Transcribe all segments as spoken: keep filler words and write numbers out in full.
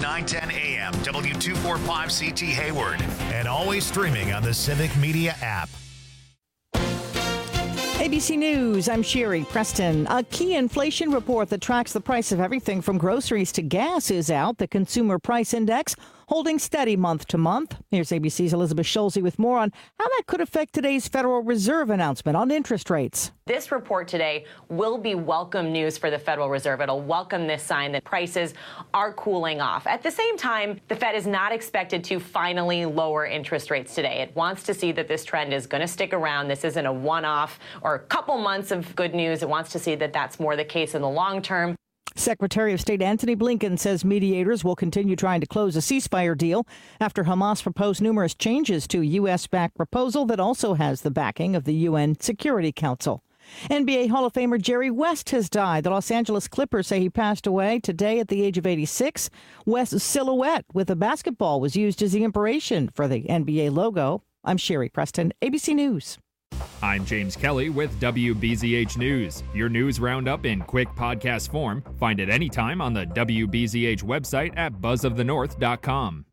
nine ten A M, W two forty-five C T Hayward, and always streaming on the Civic Media app. A B C News, I'm Sherry Preston. A key inflation report that tracks the price of everything from groceries to gas is out. The Consumer Price Index holding steady month to month. Here's A B C's Elizabeth Schulze with more on how that could affect today's Federal Reserve announcement on interest rates. This report today will be welcome news for the Federal Reserve. It'll welcome this sign that prices are cooling off. At the same time, the Fed is not expected to finally lower interest rates today. It wants to see that this trend is going to stick around. This isn't a one-off or a couple months of good news. It wants to see that that's more the case in the long term. Secretary of State Antony Blinken says mediators will continue trying to close a ceasefire deal after Hamas proposed numerous changes to a U S-backed proposal that also has the backing of the U N Security Council. N B A Hall of Famer Jerry West has died. The Los Angeles Clippers say he passed away today at the age of eighty-six. West's silhouette with a basketball was used as the inspiration for the N B A logo. I'm Sherry Preston, A B C News. I'm James Kelly with W B Z H News. Your news roundup in quick podcast form. Find it anytime on the W B Z H website at buzz of the north dot com.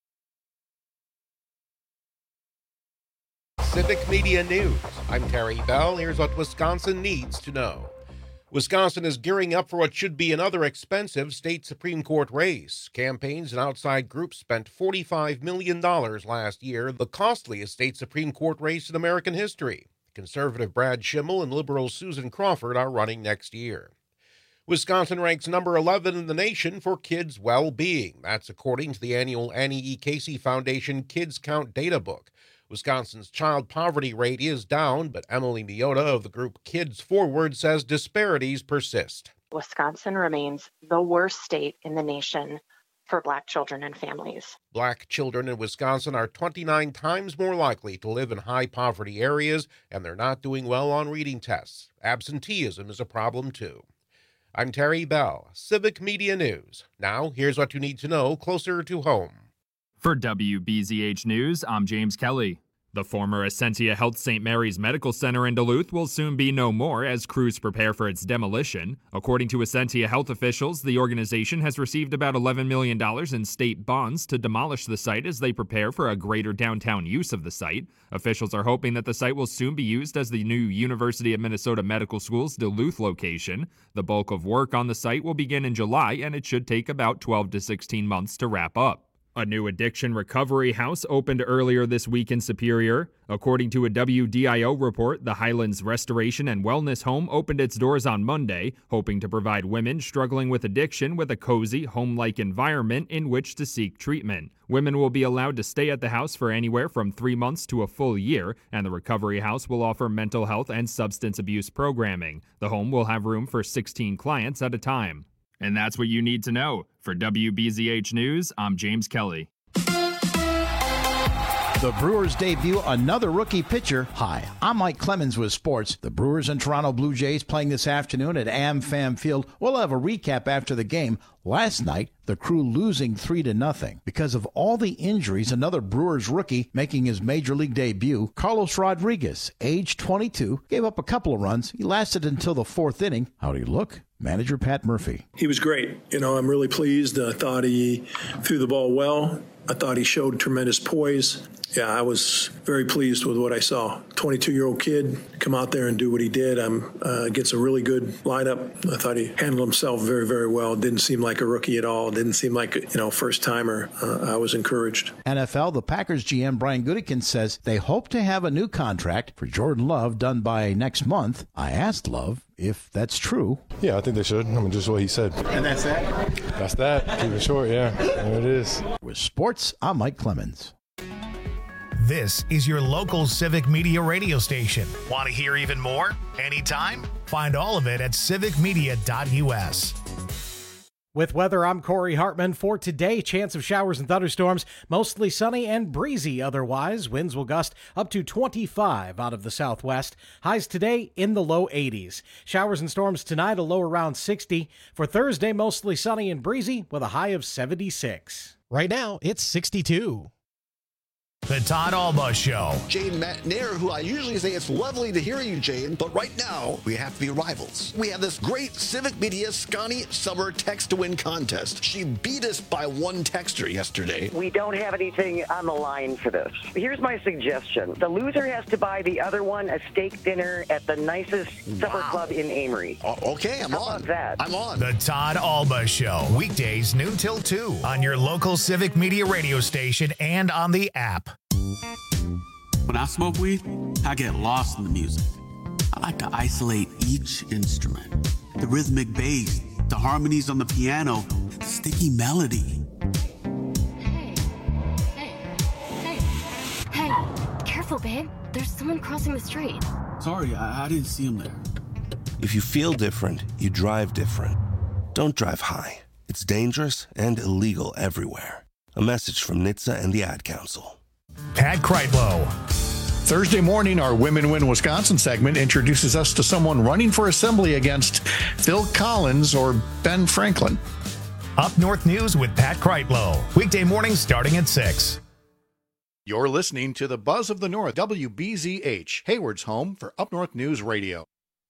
Civic Media News. I'm Terry Bell. Here's what Wisconsin needs to know. Wisconsin is gearing up for what should be another expensive state Supreme Court race. Campaigns and outside groups spent forty-five million dollars last year, the costliest state Supreme Court race in American history. Conservative Brad Schimmel and liberal Susan Crawford are running next year. Wisconsin ranks number eleven in the nation for kids' well-being. That's according to the annual Annie E. Casey Foundation Kids Count Data Book. Wisconsin's child poverty rate is down, but Emily Miota of the group Kids Forward says disparities persist. Wisconsin remains the worst state in the nation for Black children and families. Black children in Wisconsin are twenty-nine times more likely to live in high poverty areas, and they're not doing well on reading tests. Absenteeism is a problem, too. I'm Terry Bell, Civic Media News. Now, here's what you need to know closer to home. For W B Z H News, I'm James Kelly. The former Essentia Health Saint Mary's Medical Center in Duluth will soon be no more as crews prepare for its demolition. According to Essentia Health officials, the organization has received about eleven million dollars in state bonds to demolish the site as they prepare for a greater downtown use of the site. Officials are hoping that the site will soon be used as the new University of Minnesota Medical School's Duluth location. The bulk of work on the site will begin in July, and it should take about twelve to sixteen months to wrap up. A new addiction recovery house opened earlier this week in Superior. According to a W D I O report, the Highlands Restoration and Wellness Home opened its doors on Monday, hoping to provide women struggling with addiction with a cozy, home-like environment in which to seek treatment. Women will be allowed to stay at the house for anywhere from three months to a full year, and the recovery house will offer mental health and substance abuse programming. The home will have room for sixteen clients at a time. And that's what you need to know. For W B Z H News, I'm James Kelly. The Brewers debut another rookie pitcher. Hi, I'm Mike Clemens with sports. The Brewers and Toronto Blue Jays playing this afternoon at AmFam Field. We'll have a recap after the game. Last night, the Crew losing three to nothing. Because of all the injuries, another Brewers rookie making his major league debut, Carlos Rodriguez, age twenty-two, gave up a couple of runs. He lasted until the fourth inning. How'd he look? Manager Pat Murphy. He was great. You know, I'm really pleased. I thought he threw the ball well. I thought he showed tremendous poise. Yeah, I was very pleased with what I saw. twenty-two-year-old kid come out there and do what he did. Um, uh, gets a really good lineup. I thought he handled himself very, very well. Didn't seem like a rookie at all. Didn't seem like a, you know, first-timer. Uh, I was encouraged. N F L, the Packers G M Brian Gutekunst says they hope to have a new contract for Jordan Love done by next month. I asked Love if that's true. Yeah, I think they should. I mean, just what he said. And that's that? That's that. Keep it short, yeah. There it is. With sports, I'm Mike Clemens. This is your local Civic Media radio station. Want to hear even more? Anytime? Find all of it at civic media dot u s. With weather, I'm Corey Hartman. For today, chance of showers and thunderstorms, mostly sunny and breezy otherwise. Winds will gust up to twenty-five out of the southwest. Highs today in the low eighties. Showers and storms tonight, a low around sixty. For Thursday, mostly sunny and breezy with a high of seventy-six. Right now, it's sixty-two. The Todd Alba Show. Jane McNair, who I usually say it's lovely to hear you, Jane, but right now we have to be rivals. We have this great Civic Media Scotty Summer Text to Win contest. She beat us by one texter yesterday. We don't have anything on the line for this. Here's my suggestion. The loser has to buy the other one a steak dinner at the nicest wow. supper club in Amory. Oh, okay, I'm How on. About that? I'm on. The Todd Alba Show. Weekdays noon till two on your local Civic Media radio station and on the app. When I smoke weed, I get lost in the music. I like to isolate each instrument. The rhythmic bass, the harmonies on the piano, the sticky melody. Hey, hey, hey, hey, careful, babe. There's someone crossing the street. Sorry, I, I didn't see him there. If you feel different, you drive different. Don't drive high. It's dangerous and illegal everywhere. A message from N H T S A and the Ad Council. Pat Kreitlow. Thursday morning, our Women Win Wisconsin segment introduces us to someone running for assembly against Phil Collins or Ben Franklin. Up North News with Pat Kreitlow. Weekday mornings starting at six. You're listening to the Buzz of the North, W B Z H, Hayward's home for Up North News Radio.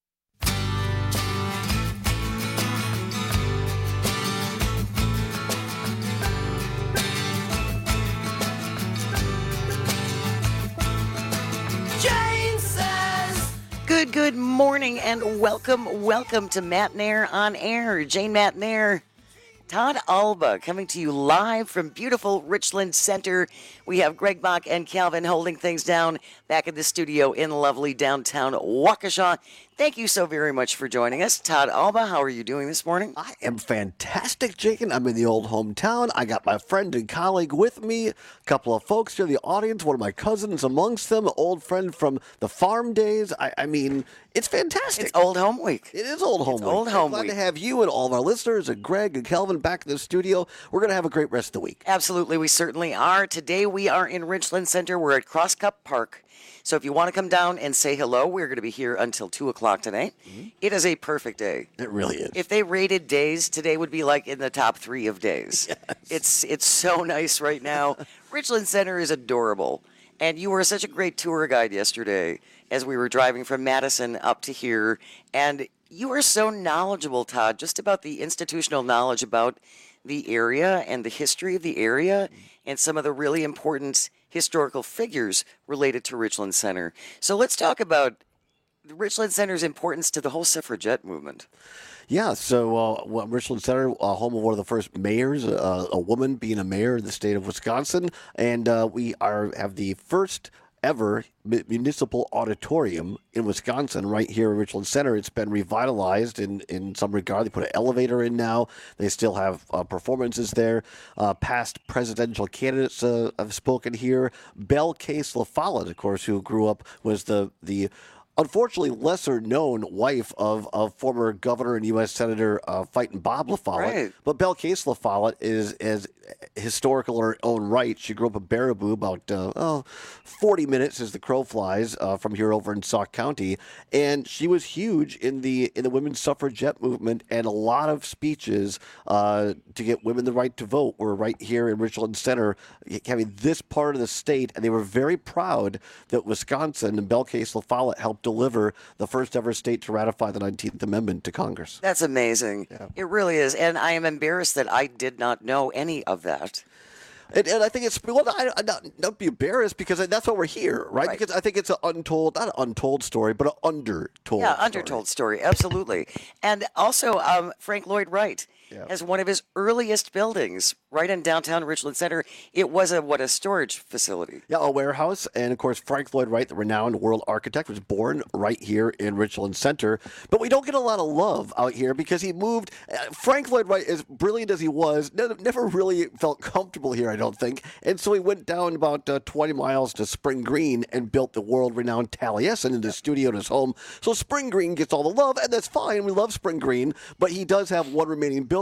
Good, good morning and welcome, welcome to Matt Nair on Air. Jane Matt Nair, Todd Alba coming to you live from beautiful Richland Center. We have Greg Bach and Calvin holding things down back in the studio in lovely downtown Waukesha. Thank you so very much for joining us. Todd Alba, how are you doing this morning? I am fantastic, Jake. I'm in the old hometown. I got my friend and colleague with me, a couple of folks here in the audience, one of my cousins amongst them, an old friend from the farm days. I, I mean, it's fantastic. It's Old Home Week. It is Old Home it's Week. Old Home glad Week. to have you and all of our listeners and Greg and Kelvin back in the studio. We're going to have a great rest of the week. Absolutely, we certainly are. Today we are in Richland Center. We're at Cross Cup Park. So if you want to come down and say hello, we're going to be here until two o'clock tonight. Mm-hmm. It is a perfect day. It really is. If they rated days, today would be like in the top three of days. Yes. It's it's so nice right now. Richland Center is adorable. And you were such a great tour guide yesterday as we were driving from Madison up to here. And you were so knowledgeable, Todd, just about the institutional knowledge about the area and the history of the area and some of the really important historical figures related to Richland Center. So let's talk about the Richland Center's importance to the whole suffragette movement. Yeah, so uh, well, Richland Center, uh, home of one of the first mayors, uh, a woman being a mayor in the state of Wisconsin, and uh, we are have the first ever municipal auditorium in Wisconsin right here in Richland Center. It's been revitalized in, in some regard. They put an elevator in now. They still have uh, performances there. Uh, past presidential candidates uh, have spoken here. Belle Case La Follette, of course, who grew up, was the the unfortunately lesser-known wife of, of former governor and U S Senator uh, fighting Bob La Follette. Right. But Belle Case La Follette is is historical in her own right. She grew up in Baraboo, about uh, oh, forty minutes as the crow flies uh, from here over in Sauk County, and she was huge in the in the women's suffragette movement. And a lot of speeches uh, to get women the right to vote were right here in Richland Center, having this part of the state. And they were very proud that Wisconsin and Belle Case La Follette helped deliver the first ever state to ratify the nineteenth Amendment to Congress. That's amazing. Yeah. It really is. And I am embarrassed that I did not know any of that. And, and I think it's, well, I, I, not, not be embarrassed, because that's why we're here, right? right? Because I think it's an untold, not an untold story, but an undertold Yeah, story. undertold story, absolutely. And also, um, Frank Lloyd Wright yeah. has one of his earliest buildings right in downtown Richland Center. It was a, what, a storage facility. Yeah, a warehouse. And, of course, Frank Lloyd Wright, the renowned world architect, was born right here in Richland Center. But we don't get a lot of love out here because he moved. Uh, Frank Lloyd Wright, as brilliant as he was, never, never really felt comfortable here, I don't think. And so he went down about uh, twenty miles to Spring Green and built the world-renowned Taliesin in his studio in his home. So Spring Green gets all the love, and that's fine. We love Spring Green. But he does have one remaining building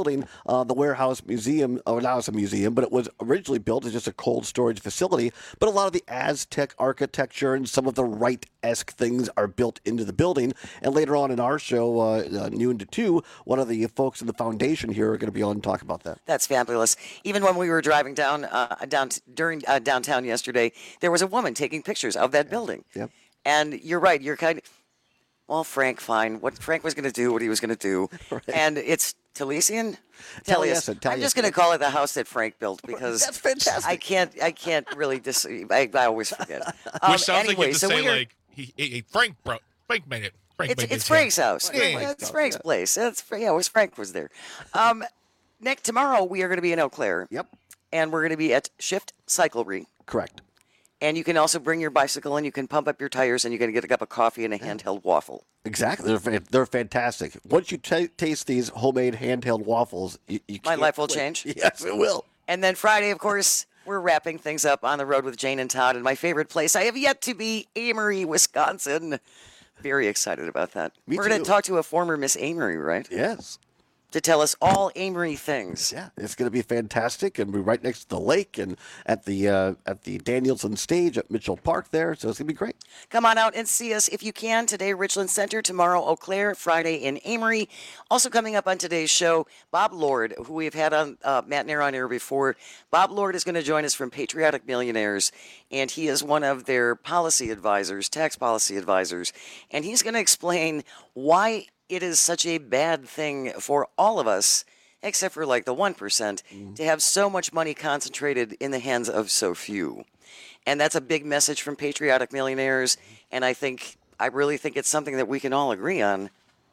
building, uh, the Warehouse Museum, or now it's a museum, but it was originally built as just a cold storage facility. But a lot of the Aztec architecture and some of the Wright-esque things are built into the building. And later on in our show, uh, uh, noon to two, one of the folks in the foundation here are going to be on and talk about that. That's fabulous. Even when we were driving down uh, down during uh, downtown yesterday, there was a woman taking pictures of that building. Yep. And you're right. You're kind of, well, Frank, fine. What Frank was going to do, what he was going to do. Right. And it's Taliesin? Taliesin, I'm just going to call it the house that Frank built because That's fantastic. I can't I can't really dis- I, I always forget. Um, Which sounds anyway, like you have to so say, we are, like, he, he, he- Frank, bro, Frank made it. Frank it's made it's this Frank's here. house. Yeah. It's Frank's place. It's yeah, it was Frank was there. Um, next tomorrow we are going to be in Eau Claire. Yep. And we're going to be at Shift Cyclery. Correct. And you can also bring your bicycle and you can pump up your tires and you're going to get a cup of coffee and a handheld waffle. Exactly. They're, fa- they're fantastic. Once you ta taste these homemade handheld waffles, you, you My can't life will quit. change. Yes, it will. And then Friday, of course, we're wrapping things up on the road with Jane and Todd. And my favorite place I have yet to be, Amory, Wisconsin. Very excited about that. Me we're going too. to talk to a former Miss Amory, right? Yes. To tell us all Amory things. Yeah, it's going to be fantastic, and we're right next to the lake and at the uh, at the Danielson stage at Mitchell Park there, so it's going to be great. Come on out and see us if you can. Today, Richland Center. Tomorrow, Eau Claire. Friday in Amory. Also coming up on today's show, Bob Lord, who we've had on uh, Matt and Aaron on air before. Bob Lord is going to join us from Patriotic Millionaires, and he is one of their policy advisors, tax policy advisors, and he's going to explain why it is such a bad thing for all of us, except for like the one percent, mm-hmm. to have so much money concentrated in the hands of so few. And that's a big message from Patriotic Millionaires. And I think, I really think it's something that we can all agree on,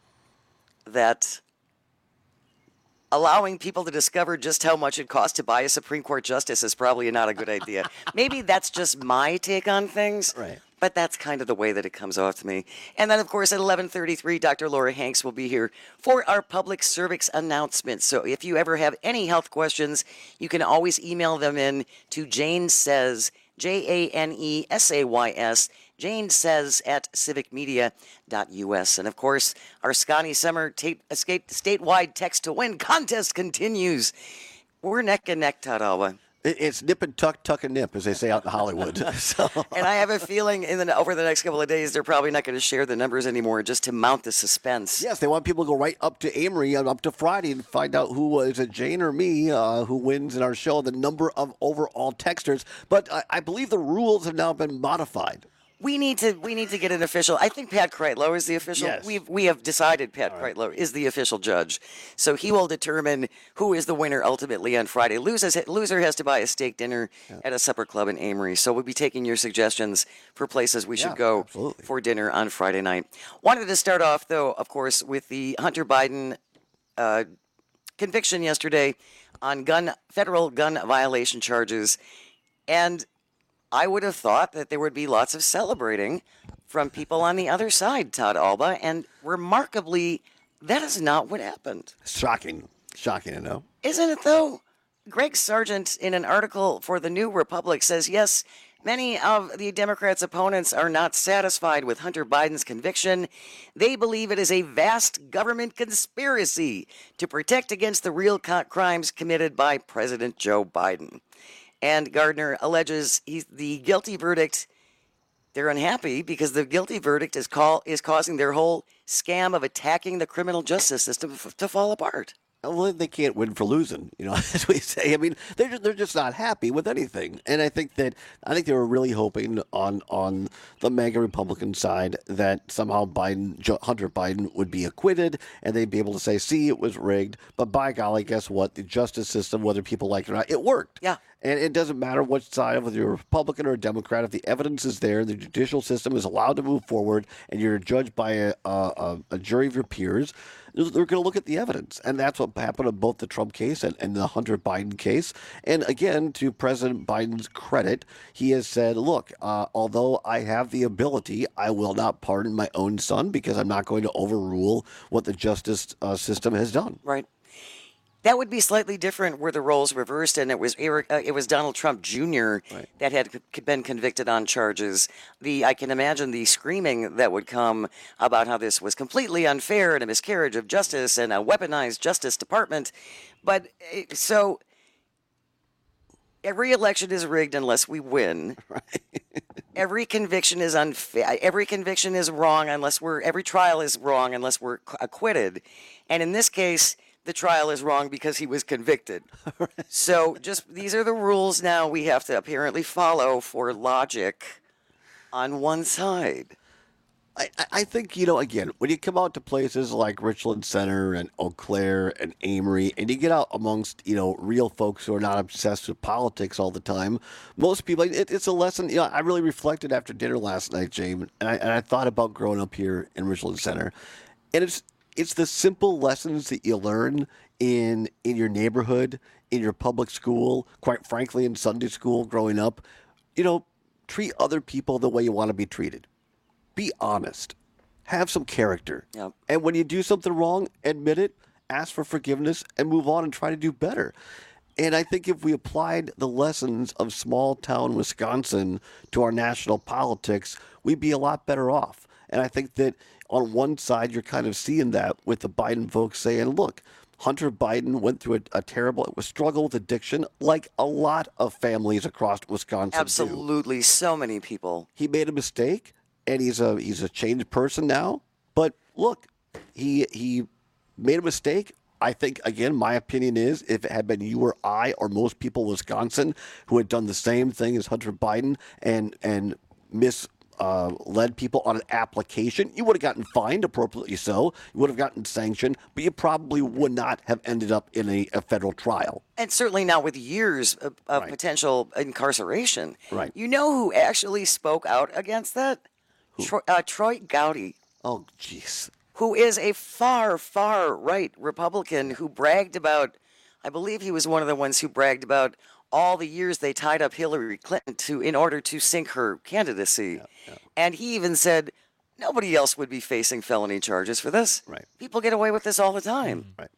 that allowing people to discover just how much it costs to buy a Supreme Court justice is probably not a good idea. Maybe that's just my take on things. Right. But that's kind of the way that it comes off to me. And then, of course, at eleven thirty-three, Doctor Laura Hanks will be here for our public service announcement. So if you ever have any health questions, you can always email them in to Jane Says, J A N E S A Y S, Jane Says at civic media dot U S. And, of course, our Scotty Summer tape, escape, statewide text to win contest continues. We're neck and neck, Todd Alba. It, it's nip and tuck, tuck and nip, as they say out in Hollywood. so. And I have a feeling in the, over the next couple of days, they're probably not going to share the numbers anymore just to mount the suspense. Yes, they want people to go right up to Amory and up to Friday and find out who uh, is it, Jane or me, uh, who wins in our show, the number of overall texters. But I, I believe the rules have now been modified. We need to we need to get an official. I think Pat Kreitlow is the official. Yes. We've we have decided Pat right. Kreitlow is the official judge, so he will determine who is the winner ultimately on Friday. Losers, loser has to buy a steak dinner yeah. at a supper club in Amory. So we'll be taking your suggestions for places we yeah, should go absolutely. for dinner on Friday night. Wanted to start off though, of course, with the Hunter Biden uh, conviction yesterday on gun federal gun violation charges, and I would have thought that there would be lots of celebrating from people on the other side, Todd Alba, and remarkably, that is not what happened. Shocking. Shocking to know. Isn't it, though? Greg Sargent, in an article for The New Republic, says, yes, many of the Democrats' opponents are not satisfied with Hunter Biden's conviction. They believe it is a vast government conspiracy to protect against the real co- crimes committed by President Joe Biden. And Gardner alleges he's the guilty verdict. They're unhappy because the guilty verdict is call is causing their whole scam of attacking the criminal justice system f- to fall apart. Well, they can't win for losing, you know, as we say. I mean, they're just, they're just not happy with anything. And I think that I think they were really hoping on on the MAGA Republican side that somehow Biden, Hunter Biden would be acquitted and they'd be able to say, see, it was rigged. But by golly, guess what? The justice system, whether people like it or not, it worked. Yeah. And it doesn't matter which side, whether you're a Republican or a Democrat, if the evidence is there, the judicial system is allowed to move forward, and you're judged by a, a, a jury of your peers, they're going to look at the evidence. And that's what happened in both the Trump case and, and the Hunter Biden case. And again, to President Biden's credit, he has said, look, uh, although I have the ability, I will not pardon my own son because I'm not going to overrule what the justice uh, system has done. Right. That would be slightly different were the roles reversed and it was Eric, uh, it was Donald Trump Junior Right. that had c- been convicted on charges. The I can imagine the screaming that would come about how this was completely unfair and a miscarriage of justice and a weaponized Justice Department. But uh, so every election is rigged unless we win. Right. Every conviction is unfair. Every conviction is wrong unless we're. Every trial is wrong unless we're c- acquitted. And in this case, the trial is wrong because he was convicted. So just these are the rules now we have to apparently follow for logic on one side. I, I- I think, you know, again, when you come out to places like Richland Center and Eau Claire and Amory, and you get out amongst, you know, real folks who are not obsessed with politics all the time, most people, it, it's a lesson. You know, I really reflected after dinner last night, James, and I, and I thought about growing up here in Richland Center. And it's it's the simple lessons that you learn in in your neighborhood, in your public school, quite frankly, in Sunday school growing up. You know, treat other people the way you want to be treated. Be honest. Have some character. Yep. And when you do something wrong, admit it, ask for forgiveness, and move on and try to do better. And I think if we applied the lessons of small town Wisconsin to our national politics, we'd be a lot better off. And I think that on one side, you're kind of seeing that with the Biden folks saying, look, Hunter Biden went through a, a terrible struggle with addiction, like a lot of families across Wisconsin do. Absolutely, so many people. He made a mistake, and he's a he's a changed person now. But look, he he made a mistake. I think, again, my opinion is if it had been you or I or most people in Wisconsin who had done the same thing as Hunter Biden and and misled uh, people on an application, you would have gotten fined, appropriately so. You would have gotten sanctioned, but you probably would not have ended up in a, a federal trial. And certainly not with years of, of Right. potential incarceration. Right. You know who actually spoke out against that? Troy, uh, Troy Gowdy. Oh, jeez. Who is a far, far right Republican who bragged about, I believe he was one of the ones who bragged about all the years they tied up Hillary Clinton to in order to sink her candidacy. Yeah, yeah. And he even said nobody else would be facing felony charges for this. Right. People get away with this all the time. Right.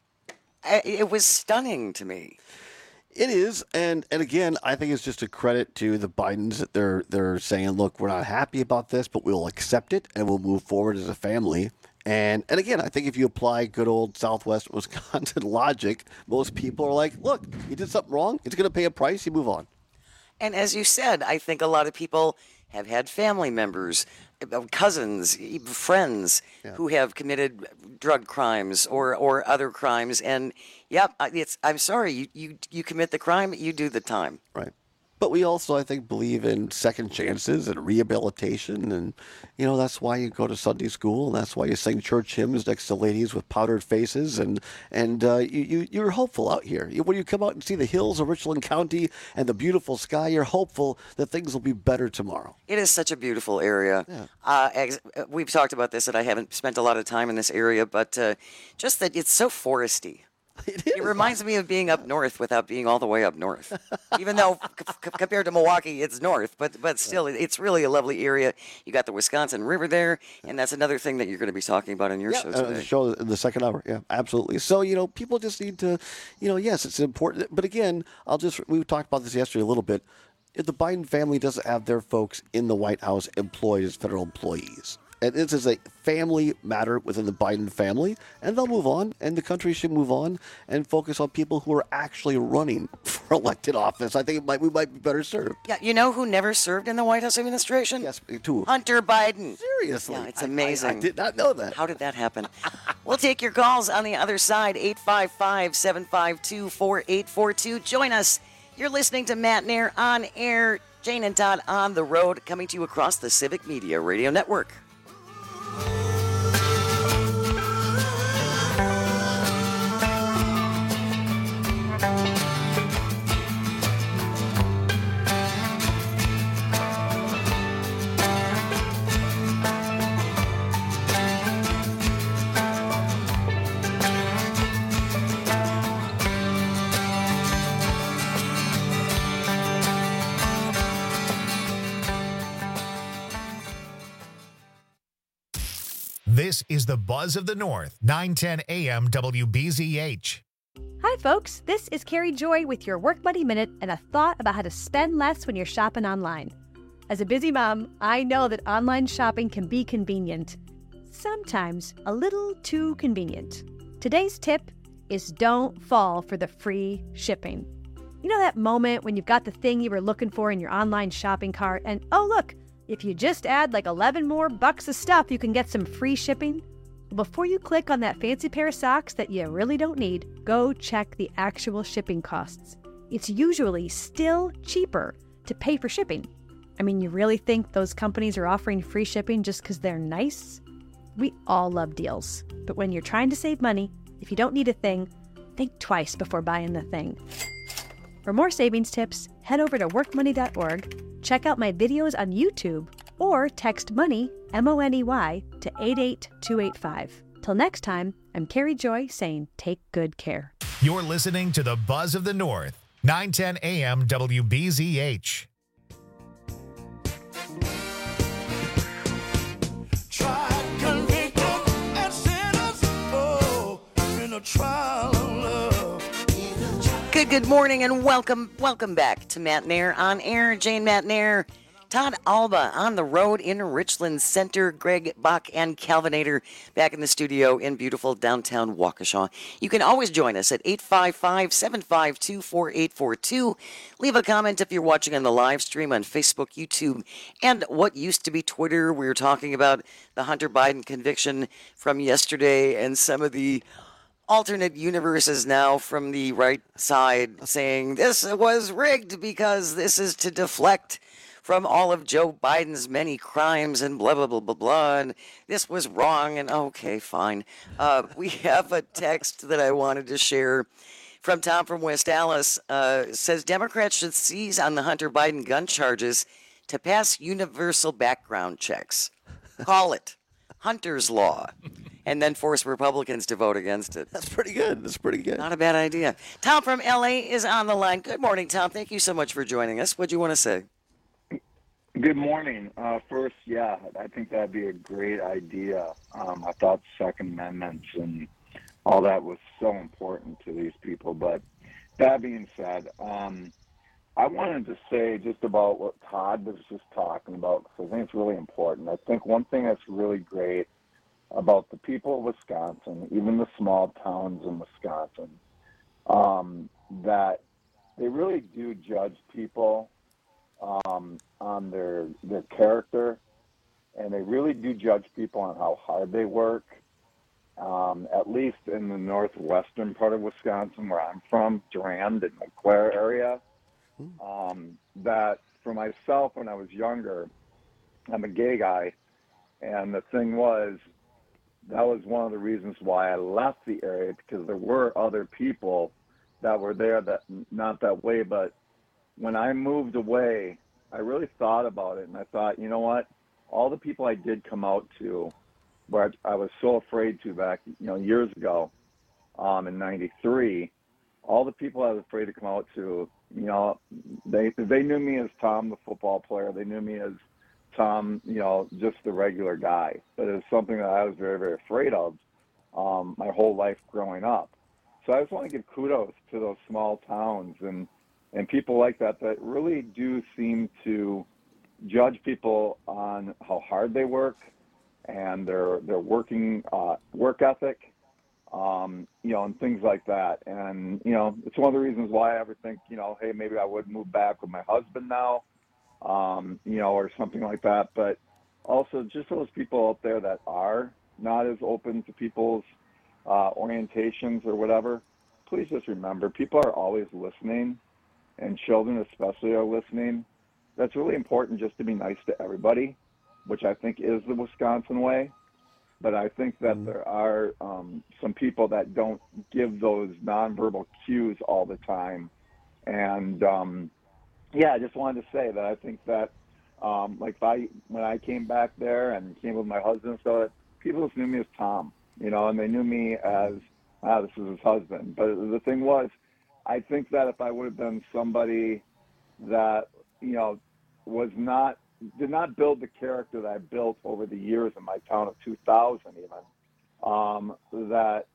I, it was stunning to me. It is, and and again, I think it's just a credit to the Bidens that they're they're saying, look, we're not happy about this, but we'll accept it and we'll move forward as a family. And and again, I think if you apply good old Southwest Wisconsin logic, most people are like, look, you did something wrong. It's going to pay a price. You move on. And as you said, I think a lot of people have had family members, uh, cousins, even friends Yeah. who have committed drug crimes or, or other crimes. And yep, I- it's I'm sorry, you, you you commit the crime, you do the time. Right. But we also, I think, believe in second chances and rehabilitation. And, you know, that's why you go to Sunday school. And that's why you sing church hymns next to ladies with powdered faces. And, and uh, you, you, you're hopeful out here. You- When you come out and see the hills of Richland County and the beautiful sky, you're hopeful that things will be better tomorrow. It is such a beautiful area. Yeah. Uh, ex- uh, we've talked about this, that I haven't spent a lot of time in this area, but uh, just that it's so foresty. It is. It reminds me of being up north without being all the way up north. Even though c- c- compared to Milwaukee, it's north, but but still, it's really a lovely area. You got the Wisconsin River there, and that's another thing that you're going to be talking about in your Yeah, show uh, the today. show in the second hour. Yeah, absolutely. So, you know, people just need to, you know, yes, it's important. But again, I'll just, we talked about this yesterday a little bit. If the Biden family doesn't have their folks in the White House employed as federal employees, and this is a family matter within the Biden family, and they'll move on, and the country should move on and focus on people who are actually running for elected office. I think it might, we might be better served. Yeah, you know who never served in the White House administration? Yes, too. Hunter Biden. Seriously. Yeah, it's I- I- amazing. I, did not know that. How did that happen? We'll take your calls on the other side, eight five five, seven five two, four eight four two. Join us. You're listening to Matt Nair on air, Jane and Todd on the road, coming to you across the Civic Media Radio Network. This is the Buzz of the North, nine ten A M W B Z H. Hi, folks. This is Carrie Joy with your Work Money Minute and a thought about how to spend less when you're shopping online. As a busy mom, I know that online shopping can be convenient. Sometimes a little too convenient. Today's tip is don't fall for the free shipping. You know that moment when you've got the thing you were looking for in your online shopping cart and, oh, look, if you just add like eleven more bucks of stuff, you can get some free shipping? Before you click on that fancy pair of socks that you really don't need, go check the actual shipping costs. It's usually still cheaper to pay for shipping. I mean, you really think those companies are offering free shipping just because they're nice? We all love deals, but when you're trying to save money, if you don't need a thing, think twice before buying the thing. For more savings tips, head over to work money dot org, check out my videos on YouTube, or text MONEY, M O N E Y, to eight eight two eight five. Till next time, I'm Carrie Joy saying take good care. You're listening to the Buzz of the North, nine ten A M W B Z H. Good, good morning and welcome, welcome back to Matt Nair on air. Jane Matt Nair, Todd Alba on the road in Richland Center, Greg Bach and Calvinator back in the studio in beautiful downtown Waukesha. You can always join us at eight five five, seven five two, four eight four two. Leave a comment if you're watching on the live stream on Facebook, YouTube, and what used to be Twitter. We were talking about the Hunter Biden conviction from yesterday and some of the alternate universes now from the right side saying this was rigged because this is to deflect from all of Joe Biden's many crimes and blah, blah, blah, blah, blah, and this was wrong, and okay, fine. Uh, we have a text that I wanted to share from Tom from West Allis. Uh, says Democrats should seize on the Hunter Biden gun charges to pass universal background checks. Call it Hunter's Law. And then force Republicans to vote against it. That's pretty good. That's pretty good. Not a bad idea. Tom from L A is on the line. Good morning, Tom. Thank you so much for joining us. What do you want to say? Good morning. Uh, first, yeah, I think that'd be a great idea. Um, I thought Second Amendments and all that was so important to these people. But that being said, um, I wanted to say just about what Todd was just talking about, because I think it's really important. I think one thing that's really great about the people of Wisconsin, even the small towns in Wisconsin, um, that they really do judge people um, on their their character, and they really do judge people on how hard they work. Um, at least in the northwestern part of Wisconsin, where I'm from, Durand and Montclair area, um, that for myself when I was younger, I'm a gay guy, and the thing was, that was one of the reasons why I left the area, because there were other people that were there that not that way. But when I moved away, I really thought about it, and I thought, you know what? All the people I did come out to, where I, I was so afraid to back, you know, years ago, um, in ninety-three, all the people I was afraid to come out to, you know, they they knew me as Tom, the football player. They knew me as Tom, you know, just the regular guy. But it was something that I was very, very afraid of um, my whole life growing up. So I just want to give kudos to those small towns and, and people like that that really do seem to judge people on how hard they work and their their working uh, work ethic, um, you know, and things like that. And, you know, it's one of the reasons why I ever think, you know, hey, maybe I would move back with my husband now. Um, you know, or something like that. But also just those people out there that are not as open to people's uh, orientations or whatever, please just remember, people are always listening, and children especially are listening. That's really important, just to be nice to everybody, which I think is the Wisconsin way. But I think that mm-hmm. there are um, some people that don't give those nonverbal cues all the time. And, um, yeah, I just wanted to say that I think that, um, like, if I, when I came back there and came with my husband, so people just knew me as Tom, you know, and they knew me as, ah, this is his husband. But the thing was, I think that if I would have been somebody that, you know, was not, did not build the character that I built over the years in my town of two thousand even, um, that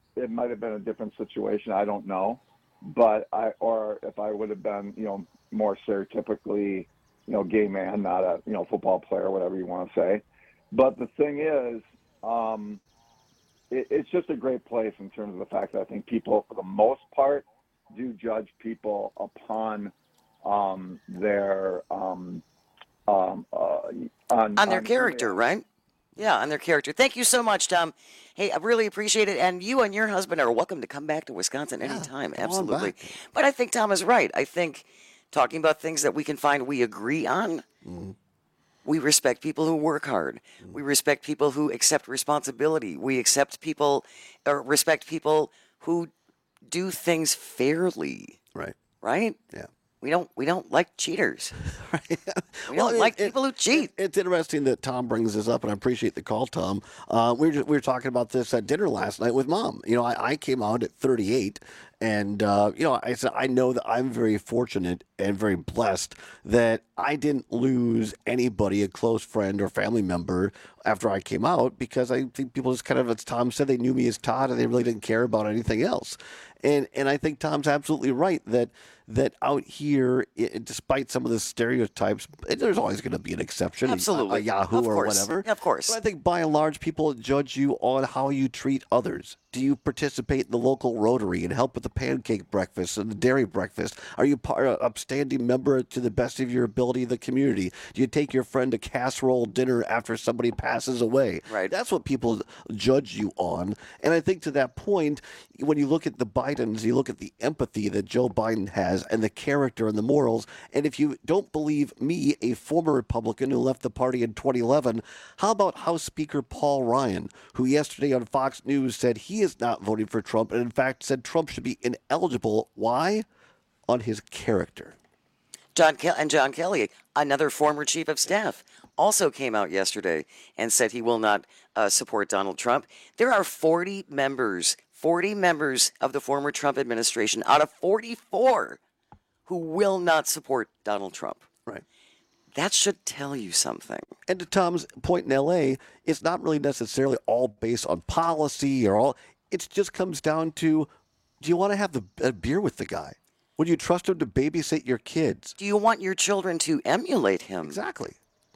it might have been a different situation. I don't know, but I or if I would have been, you know, more stereotypically, you know, gay man, not a, you know, football player, whatever you want to say. But the thing is, um, it, it's just a great place in terms of the fact that I think people, for the most part, do judge people upon um, their um, um, uh, on, on their on character, right? Yeah, on their character. Thank you so much, Tom. Hey, I really appreciate it. And you and your husband are welcome to come back to Wisconsin anytime. come on Absolutely. back. But I think Tom is right. I think talking about things that we can find we agree on, mm-hmm. we respect people who work hard. Mm-hmm. We respect people who accept responsibility. We accept people, or respect people who do things fairly. Right. Right? Yeah. We don't we don't like cheaters. We Well, don't it- like it- people who cheat. It's interesting that Tom brings this up, and I appreciate the call, Tom. Uh, we, were just, we were talking about this at dinner last night with Mom. You know, I, I came out at thirty-eight, and, uh, you know, I said I know that I'm very fortunate and very blessed that I didn't lose anybody, a close friend or family member, after I came out, because I think people just kind of, as Tom said, they knew me as Todd, and they really didn't care about anything else. And and I think Tom's absolutely right that that out here, it, despite some of the stereotypes, there's always going to be an exception. Absolutely. A, a Yahoo Of or course. whatever. Of course. But I think by and large, people judge you on how you treat others. Do you participate in the local Rotary and help with the pancake breakfast and the dairy breakfast? Are you part of upstanding member to the best of your ability of the community? Do you take your friend to casserole dinner after somebody passes away? Right. That's what people judge you on. And I think to that point, when you look at the Bidens, you look at the empathy that Joe Biden has and the character and the morals. And if you don't believe me, a former Republican who left the party in twenty eleven, how about House Speaker Paul Ryan, who yesterday on Fox News said he is not voting for Trump and in fact said Trump should be ineligible. Why? On his character. John Ke- and John Kelly, another former chief of staff, also came out yesterday and said he will not uh, support Donald Trump. There are forty members, forty members of the former Trump administration out of forty-four who will not support Donald Trump. Right. That should tell you something. And to Tom's point in L A, it's not really necessarily all based on policy or all. It just comes down to, do you want to have the, a beer with the guy? Would you trust him to babysit your kids? Do you want your children to emulate him? Exactly.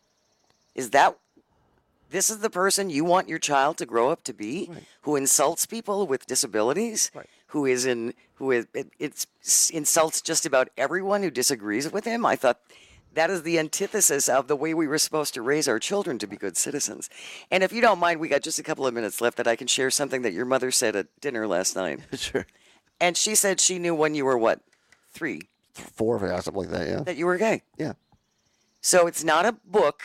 Is that, this is the person you want your child to grow up to be, Right. who insults people with disabilities, Right. who is in, who is, it, it's insults just about everyone who disagrees with him? I thought that is the antithesis of the way we were supposed to raise our children to be good citizens. And if you don't mind, we got just a couple of minutes left that I can share something that your mother said at dinner last night. Sure. And she said she knew when you were what? Three. Four, yeah, something like that, yeah. That you were gay. Yeah. So it's not a book.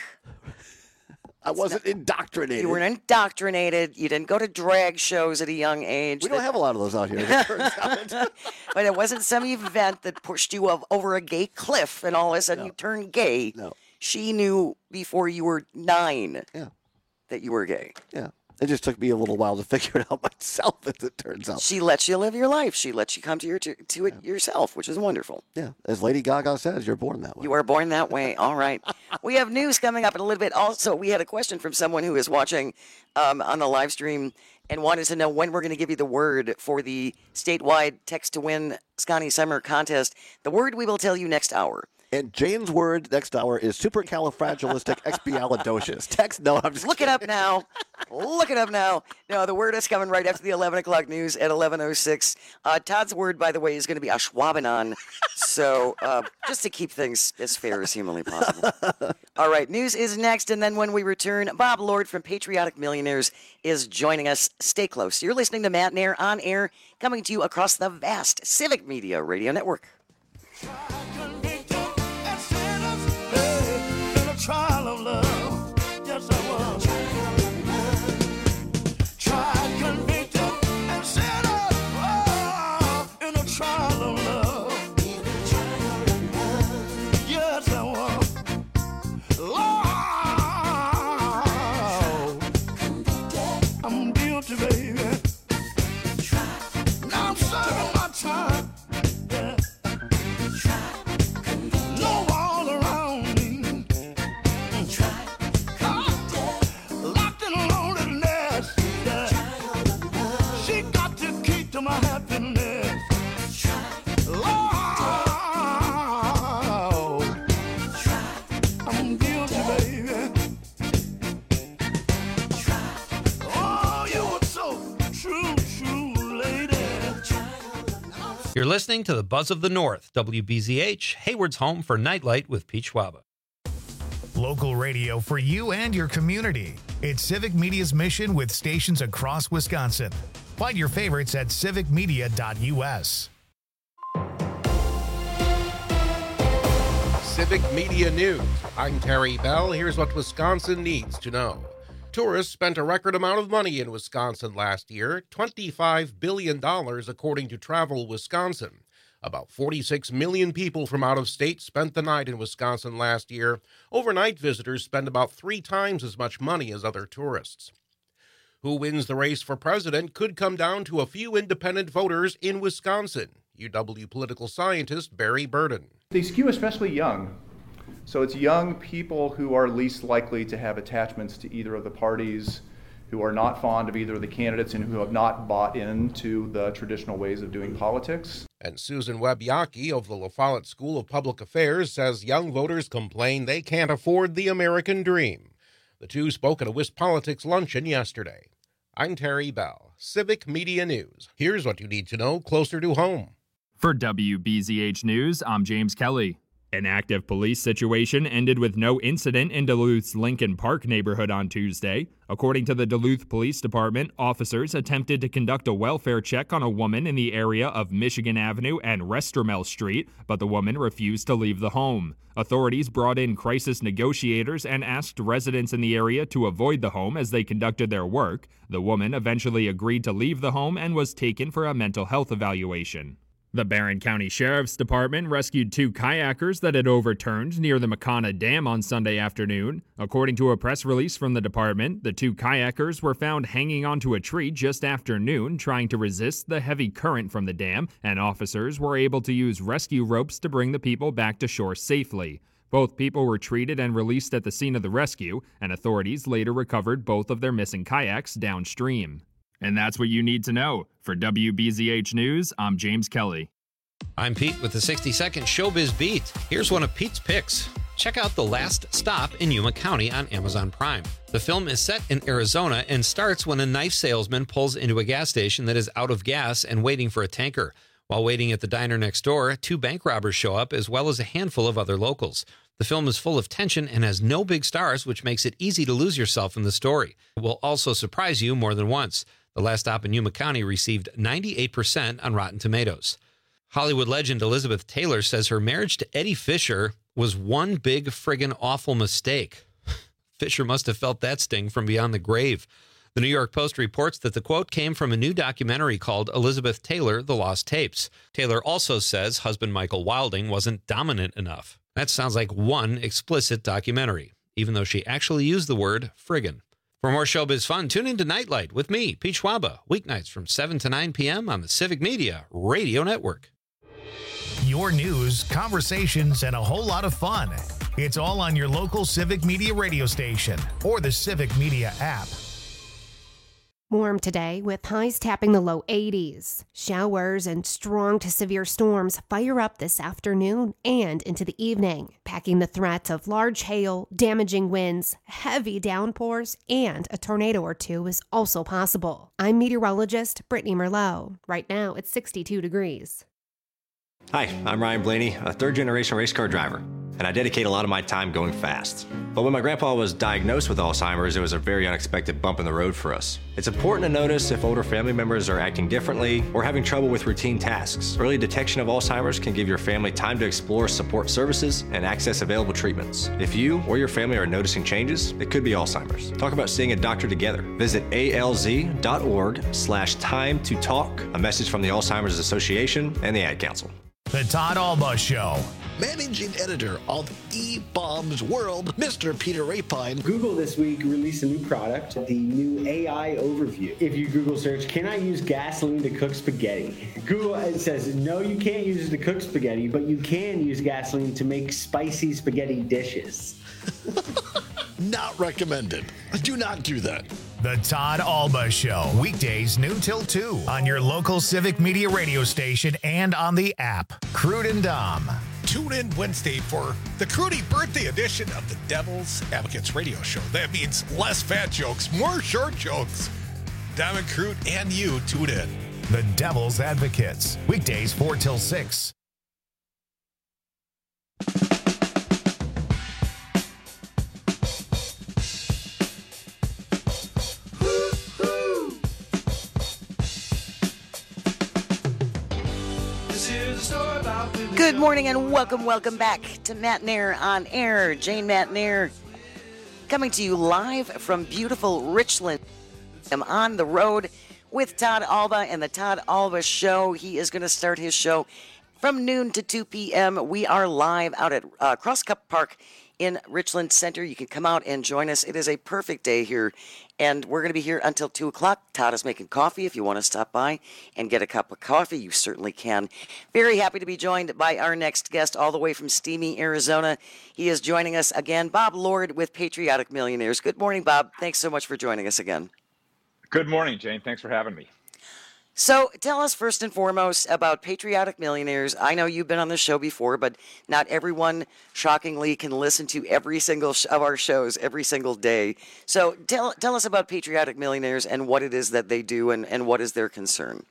I wasn't indoctrinated. You weren't indoctrinated. You didn't go to drag shows at a young age. We don't that- have a lot of those out here. as it turns out. But it wasn't some event that pushed you up over a gay cliff and all of a sudden you turned gay. No. She knew before you were nine Yeah. that you were gay. Yeah. It just took me a little while to figure it out myself, as it turns out. She lets you live your life. She lets you come to your to, to it yourself, which is wonderful. Yeah. As Lady Gaga says, you're born that way. You are born that way. All right. We have news coming up in a little bit. Also, we had a question from someone who is watching um, on the live stream and wanted to know when we're going to give you the word for the statewide Text to Win Scotty Summer contest. The word we will tell you next hour. And Jane's word next hour is supercalifragilisticexpialidocious. Text, no, I'm just Look it up now. Look it up now. No, the word is coming right after the eleven o'clock news at eleven oh six. Uh, Todd's word, by the way, is going to be Ashwabanon. So uh, just to keep things as fair as humanly possible. All right, news is next. And then when we return, Bob Lord from Patriotic Millionaires is joining us. Stay close. You're listening to Matt and Air on air, coming to you across the vast Civic Media Radio Network. Trial of love, yes I was. Tried, convicted, and set up oh, in a trial of love. Yes I was. Lord, I'm guilty, baby. Now I'm serving my time. Yeah. listening to the Buzz of the North, W B Z H, Hayward's home for Nightlight with Pete Schwaba. Local radio for you and your community. It's Civic Media's mission with stations across Wisconsin. Find your favorites at civic media dot u s. Civic Media News. I'm Terry Bell. Here's what Wisconsin needs to know. Tourists spent a record amount of money in Wisconsin last year, twenty-five billion dollars according to Travel Wisconsin. About forty-six million people from out of state spent the night in Wisconsin last year. Overnight visitors spend about three times as much money as other tourists. Who wins the race for president could come down to a few independent voters in Wisconsin. U W political scientist Barry Burden. They skew especially young. So it's young people who are least likely to have attachments to either of the parties, who are not fond of either of the candidates, and who have not bought into the traditional ways of doing politics. And Susan Webb-Yockey of the La Follette School of Public Affairs says young voters complain they can't afford the American dream. The two spoke at a WisPolitics luncheon yesterday. I'm Terry Bell, Civic Media News. Here's what you need to know closer to home. For W B Z H News, I'm James Kelly. An active police situation ended with no incident in Duluth's Lincoln Park neighborhood on Tuesday. According to the Duluth Police Department, officers attempted to conduct a welfare check on a woman in the area of Michigan Avenue and Restermel Street, but the woman refused to leave the home. Authorities brought in crisis negotiators and asked residents in the area to avoid the home as they conducted their work. The woman eventually agreed to leave the home and was taken for a mental health evaluation. The Barron County Sheriff's Department rescued two kayakers that had overturned near the Makana Dam on Sunday afternoon. According to a press release from the department, the two kayakers were found hanging onto a tree just after noon, trying to resist the heavy current from the dam, and officers were able to use rescue ropes to bring the people back to shore safely. Both people were treated and released at the scene of the rescue, and authorities later recovered both of their missing kayaks downstream. And that's what you need to know. For W B Z H News, I'm James Kelly. I'm Pete with the sixty second Showbiz Beat. Here's one of Pete's picks. Check out The Last Stop in Yuma County on Amazon Prime. The film is set in Arizona and starts when a knife salesman pulls into a gas station that is out of gas and waiting for a tanker. While waiting at the diner next door, two bank robbers show up as well as a handful of other locals. The film is full of tension and has no big stars, which makes it easy to lose yourself in the story. It will also surprise you more than once. The Last Stop in Yuma County received ninety-eight percent on Rotten Tomatoes. Hollywood legend Elizabeth Taylor says her marriage to Eddie Fisher was one big friggin' awful mistake. Fisher must have felt that sting from beyond the grave. The New York Post reports that the quote came from a new documentary called Elizabeth Taylor, The Lost Tapes. Taylor also says husband Michael Wilding wasn't dominant enough. That sounds like one explicit documentary, even though she actually used the word friggin'. For more showbiz fun, tune into Nightlight with me, Pete Schwaba, weeknights from seven to nine p.m. on the Civic Media Radio Network. Your news, conversations, and a whole lot of fun. It's all on your local Civic Media radio station or the Civic Media app. Warm today with highs tapping the low eighties. Showers and strong to severe storms fire up this afternoon and into the evening, packing the threat of large hail, damaging winds, heavy downpours, and a tornado or two is also possible. I'm meteorologist Brittany Merlot. Right now it's sixty-two degrees. Hi, I'm Ryan Blaney, a third-generation race car driver, and I dedicate a lot of my time going fast. But when my grandpa was diagnosed with Alzheimer's, it was a very unexpected bump in the road for us. It's important to notice if older family members are acting differently or having trouble with routine tasks. Early detection of Alzheimer's can give your family time to explore support services and access available treatments. If you or your family are noticing changes, it could be Alzheimer's. Talk about seeing a doctor together. Visit alz.org slash time to talk. A message from the Alzheimer's Association and the Ad Council. The Todd Alba Show. Managing editor of E-Bombs World, Mister Peter Rapine. Google this week released a new product, the new A I overview. If you Google search, can I use gasoline to cook spaghetti? Google it says, no, you can't use it to cook spaghetti, but you can use gasoline to make spicy spaghetti dishes. Not recommended. Do not do that. The Todd Alba Show, weekdays noon till two on your local Civic Media radio station and on the app. Crude and Dom. Tune in Wednesday for the Crudy birthday edition of the Devil's Advocates radio show. That means less fat jokes, more short jokes. Dom and Crude and you tune in. The Devil's Advocates, weekdays four till six. Good morning and welcome, welcome back to Matt Nair on Air. Jane Matt Nair coming to you live from beautiful Richland. I'm on the road with Todd Alba and the Todd Alba Show. He is going to start his show from noon to two p.m. We are live out at uh, Cross Cup Park in Richland Center. You can come out and join us. It is a perfect day here, and we're going to be here until two o'clock. Todd is making coffee. If you want to stop by and get a cup of coffee, you certainly can. Very happy to be joined by our next guest all the way from steamy Arizona. He is joining us again, Bob Lord with Patriotic Millionaires. Good morning, Bob. Thanks so much for joining us again. Good morning, Jane. Thanks for having me. So tell us first and foremost about Patriotic Millionaires. I know you've been on the show before, but not everyone, shockingly, can listen to every single sh- of our shows every single day. So tell tell us about Patriotic Millionaires and what it is that they do and, and what is their concern.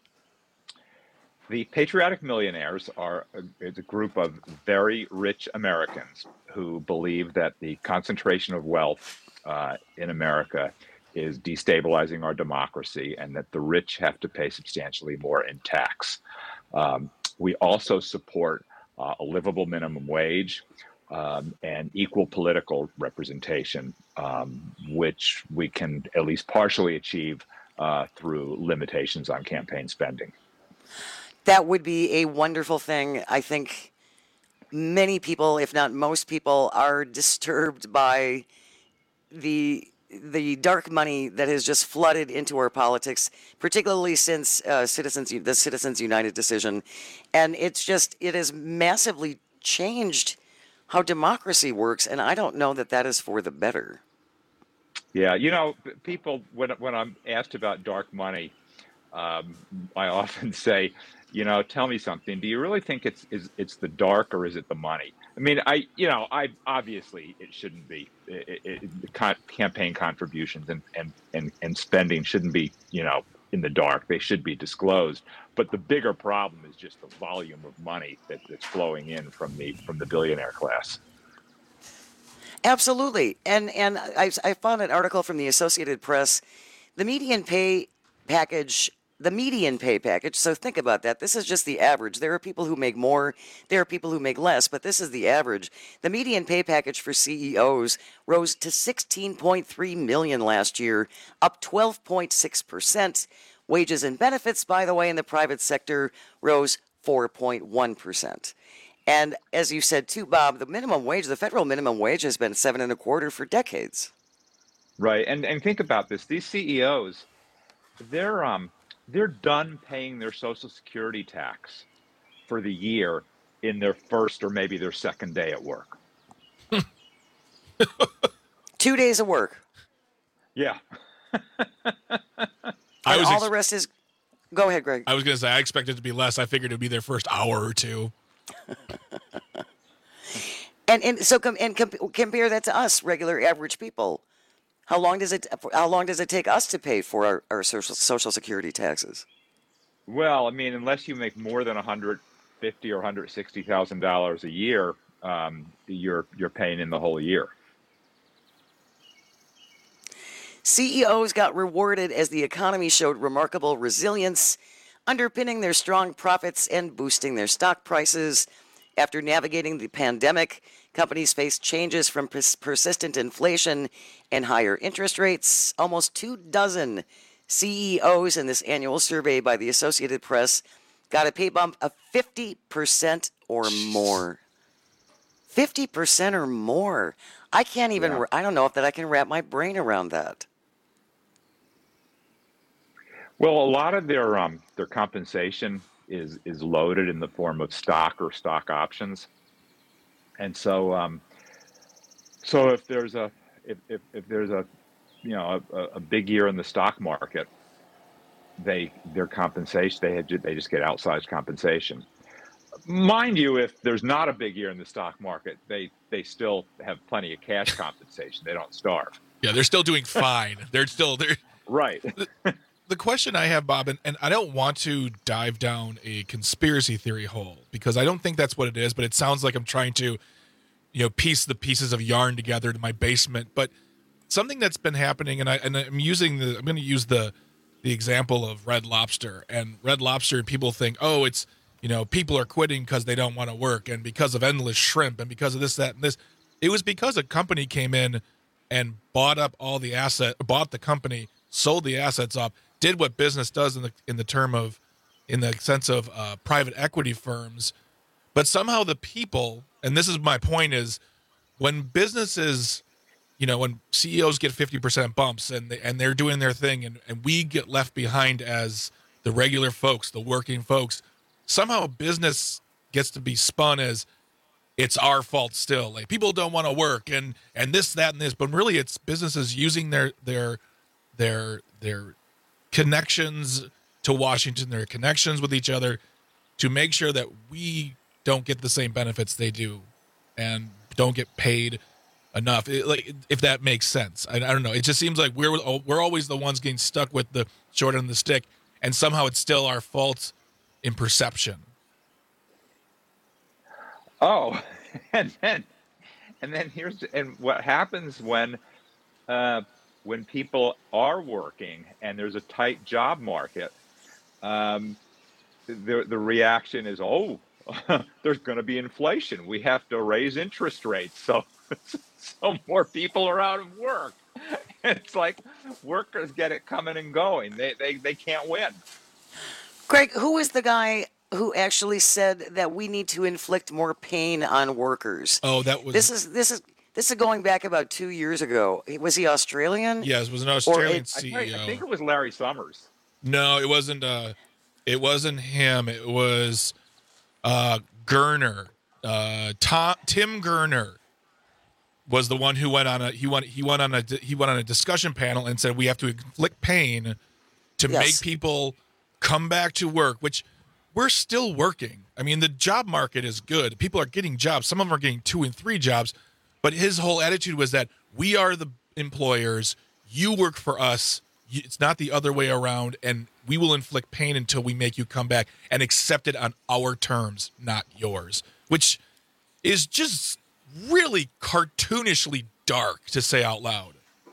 The Patriotic Millionaires are a, is a group of very rich Americans who believe that the concentration of wealth uh, in America is destabilizing our democracy and that the rich have to pay substantially more in tax. Um, we also support uh, a livable minimum wage um, and equal political representation, um, which we can at least partially achieve uh, through limitations on campaign spending. That would be a wonderful thing. I think many people, if not most people, are disturbed by the the dark money that has just flooded into our politics, particularly since uh, Citizens the Citizens United decision, and it's just it has massively changed how democracy works, and I don't know that that is for the better. Yeah, you know, people when when I'm asked about dark money, um, I often say, you know, tell me something. Do you really think it's is it's the dark or is it the money? I mean, I you know, I obviously it shouldn't be. It, it, the con- campaign contributions and, and, and, and spending shouldn't be, you know, in the dark. They should be disclosed. But the bigger problem is just the volume of money that, that's flowing in from the from the billionaire class. Absolutely. And and I, I found an article from the Associated Press. The median pay package, the median pay package, so think about that. This is just the average. There are people who make more, there are people who make less, but this is the average. The median pay package for C E Os rose to sixteen point three million dollars last year, up twelve point six percent. Wages and benefits, by the way, in the private sector rose four point one percent. And as you said too, Bob, the minimum wage, the federal minimum wage has been seven and a quarter for decades. Right. And and think about this. These C E Os, they're um they're done paying their Social Security tax for the year in their first or maybe their second day at work. Two days of work. Yeah. I And was all ex- the rest is. Go ahead, Greg. I was going to say, I expected it to be less. I figured it would be their first hour or two. And and so com- and com- compare that to us, regular average people. How long does it How long does it take us to pay for our, our social Social Security taxes? Well, I mean, unless you make more than one hundred fifty or one hundred sixty thousand dollars a year, um, you're you're paying in the whole year. C E Os got rewarded as the economy showed remarkable resilience, underpinning their strong profits and boosting their stock prices. After navigating the pandemic, companies faced changes from pers- persistent inflation and higher interest rates. Almost two dozen C E Os in this annual survey by the Associated Press got a pay bump of fifty percent or more. fifty percent or more. I can't even, Yeah. I don't know if that I can wrap my brain around that. Well, a lot of their um, their compensation is is loaded in the form of stock or stock options, and so um, so if there's a if, if, if there's a you know a, a big year in the stock market, they their compensation they had, they just get outsized compensation. Mind you, if there's not a big year in the stock market, they they still have plenty of cash compensation. They don't starve. Yeah, they're still doing fine. They're still they're Right. the question I have, Bob, and, and I don't want to dive down a conspiracy theory hole because I don't think that's what it is, but it sounds like I'm trying to, you know, piece the pieces of yarn together to my basement. But something that's been happening, and I and I'm using the I'm going to use the the example of Red Lobster, and Red Lobster, and people think, oh, it's, you know, people are quitting because they don't want to work, and because of endless shrimp, and because of this, that, and this. It was because a company came in and bought up all the asset, bought the company, sold the assets up, did what business does in the in the term of, in the sense of uh, private equity firms. But somehow the people, and this is my point, is when businesses, you know, when C E Os get fifty percent bumps and they, and they're doing their thing, and, and we get left behind as the regular folks, the working folks, somehow business gets to be spun as it's our fault still. Like, people don't want to work and, and this, that, and this, but really it's businesses using their, their, their, their connections to Washington, their connections with each other to make sure that we don't get the same benefits they do and don't get paid enough. It, like, if that makes sense. I, I don't know. It just seems like we're, we're always the ones getting stuck with the short end of the stick, and somehow it's still our fault in perception. Oh, and then, and then here's and what happens when, uh, when people are working and there's a tight job market. Um, the the reaction is, oh, there's going to be inflation. We have to raise interest rates, so so more people are out of work. It's like workers get it coming and going. They they they can't win. Greg, who is the guy who actually said that we need to inflict more pain on workers? Oh, that was this is this is this is going back about two years ago. Was he Australian? Yes, it was an Australian it, C E O. I think it was Larry Summers. No, it wasn't. Uh, it wasn't him. It was uh, Gerner. Uh, Tom Tim Gerner was the one who went on a he went he went on a he went on a discussion panel and said we have to inflict pain to Yes. make people come back to work, which we're still working. I mean, the job market is good. People are getting jobs. Some of them are getting two and three jobs. But his whole attitude was that we are the employers. You work for us. You- It's not the other way around. And we will inflict pain until we make you come back and accept it on our terms, not yours, which is just really cartoonishly dark to say out loud.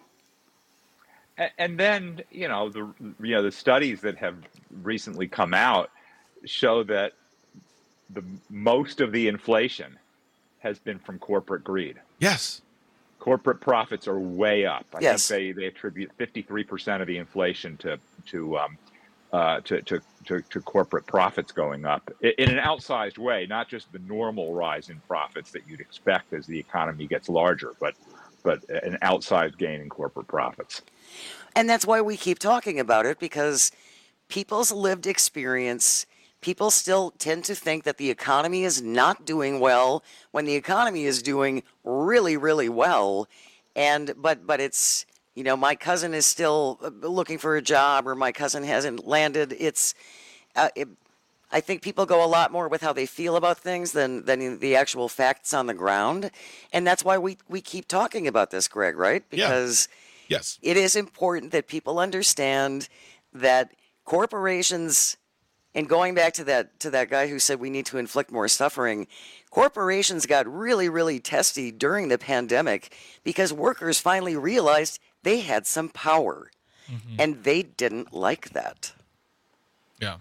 A- And then, you know, the you know the studies that have recently come out show that the most of the inflation has been from corporate greed. Yes. Corporate profits are way up. I Yes. think they, they attribute fifty-three percent of the inflation to to um, uh, to, to, to to corporate profits going up i- in an outsized way, not just the normal rise in profits that you'd expect as the economy gets larger, but but an outsized gain in corporate profits. And that's why we keep talking about it, because people's lived experience, people still tend to think that the economy is not doing well when the economy is doing really, really well. And but but it's, you know, my cousin is still uh, looking for a job, or my cousin hasn't landed. It's uh, it, I think people go a lot more with how they feel about things than than the actual facts on the ground. And that's why we we keep talking about this, Greg, right? Yeah. Because Yes. it is important that people understand that corporations, and going back to that to that guy who said we need to inflict more suffering, corporations got really, really testy during the pandemic because workers finally realized they had some power, and they didn't like that. Yeah.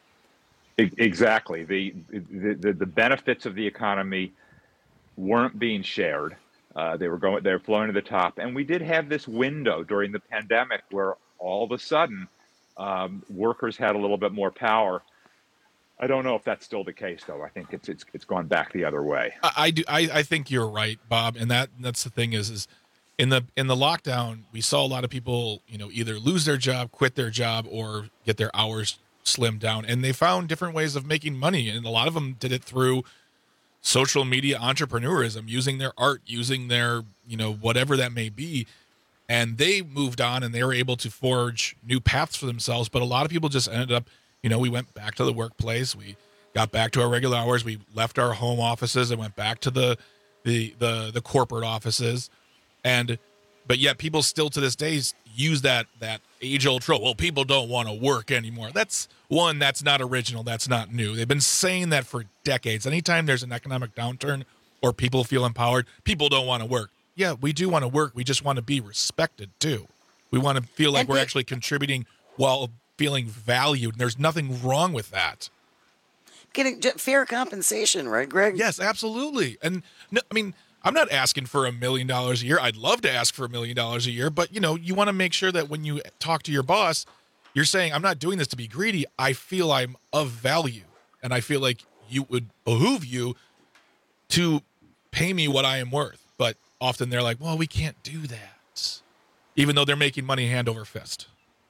E- Exactly. The, the the the benefits of the economy weren't being shared. Uh, they were going. They were flowing to the top, and we did have this window during the pandemic where all of a sudden um, workers had a little bit more power. I don't know if that's still the case, though. I think it's it's it's gone back the other way. I, I do. I, I think you're right, Bob. And that that's the thing is, is in the in the lockdown, we saw a lot of people, you know, either lose their job, quit their job, or get their hours slimmed down. And they found different ways of making money, and a lot of them did it through social media entrepreneurism, using their art, using their, you know, whatever that may be. And they moved on, and they were able to forge new paths for themselves. But a lot of people just ended up, you know, we went back to the workplace. We got back to our regular hours. We left our home offices and went back to the the the, the corporate offices. And But yet people still to this day use that that age-old trope. Well, people don't want to work anymore. That's one, that's not original. That's not new. They've been saying that for decades. Anytime there's an economic downturn or people feel empowered, people don't want to work. Yeah, we do want to work. We just want to be respected, too. We want to feel like And we're they- actually contributing while feeling valued. And there's nothing wrong with that. Getting j- fair compensation, right, Greg? Yes, absolutely. And no, I mean, I'm not asking for a million dollars a year. I'd love to ask for a million dollars a year, but you know, you want to make sure that when you talk to your boss, you're saying, I'm not doing this to be greedy. I feel I'm of value. And I feel like you would behoove you to pay me what I am worth. But often they're like, well, we can't do that. Even though they're making money hand over fist.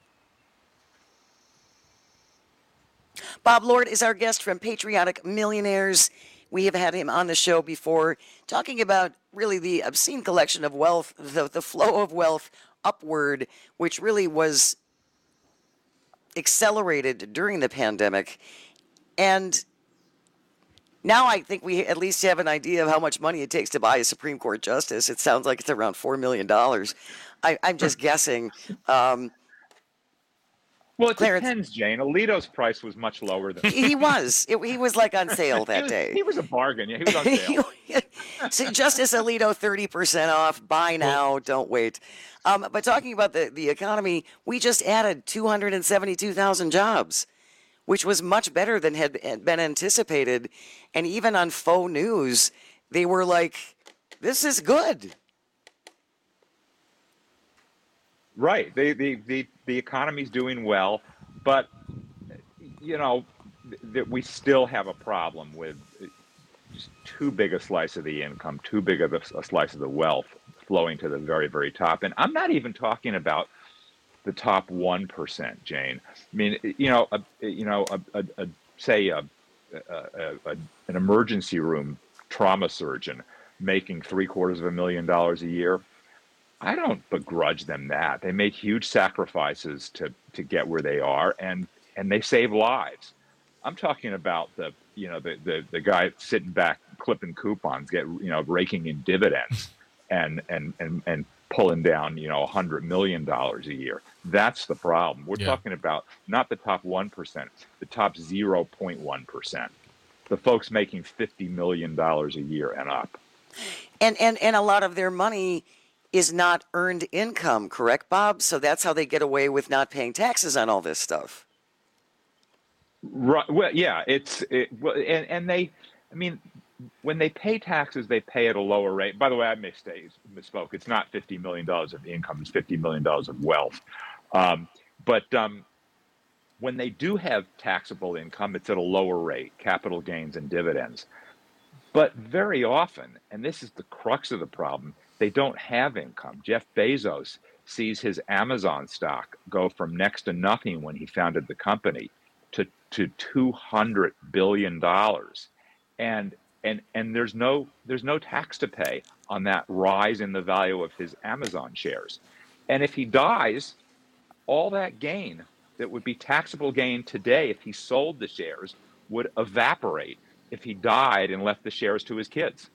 Bob Lord is our guest from Patriotic Millionaires. We have had him on the show before talking about really the obscene collection of wealth, the, the flow of wealth upward, which really was accelerated during the pandemic. And now I think we at least have an idea of how much money it takes to buy a Supreme Court justice. It sounds like it's around four million dollars. I, I'm just guessing. Um, Well, it Clarence- depends, Jane. Alito's price was much lower than he was. It, he was like on sale that he was, day. He was a bargain. Yeah, he was on sale. So Justice Alito, thirty percent off. Buy now, don't wait. Um, but talking about the, the economy, we just added two hundred seventy-two thousand jobs, which was much better than had had been anticipated. And even on faux news, they were like, this is good. Right. The, the, the, the economy's doing well, but, you know, th- we still have a problem with just too big a slice of the income, too big of a, a slice of the wealth flowing to the very, very top. And I'm not even talking about the top one percent, Jane. I mean, you know, a, you know, a, a, a, say a, a, a, an emergency room trauma surgeon making three quarters of a million dollars a year. I don't begrudge them that. They make huge sacrifices to, to get where they are, and, and they save lives. I'm talking about the, you know, the, the, the guy sitting back clipping coupons, get, you know, raking in dividends and, and, and, and pulling down, you know, one hundred million dollars a year. That's the problem. We're Yeah. talking about not the top one percent, the top zero point one percent, the folks making fifty million dollars a year and up. And, and, and a lot of their money is not earned income, correct, Bob? So that's how they get away with not paying taxes on all this stuff. Right. Well, yeah, it's it, well, and and they, I mean, when they pay taxes, they pay at a lower rate. By the way, I misstate, misspoke. It's not fifty million dollars of income; it's fifty million dollars of wealth. Um, but um, when they do have taxable income, it's at a lower rate, capital gains and dividends. But very often, and this is the crux of the problem, they don't have income. Jeff Bezos sees his Amazon stock go from next to nothing when he founded the company to to two hundred billion dollars, and and and there's no there's no tax to pay on that rise in the value of his Amazon shares. And if he dies, all that gain that would be taxable gain today if he sold the shares would evaporate if he died and left the shares to his kids.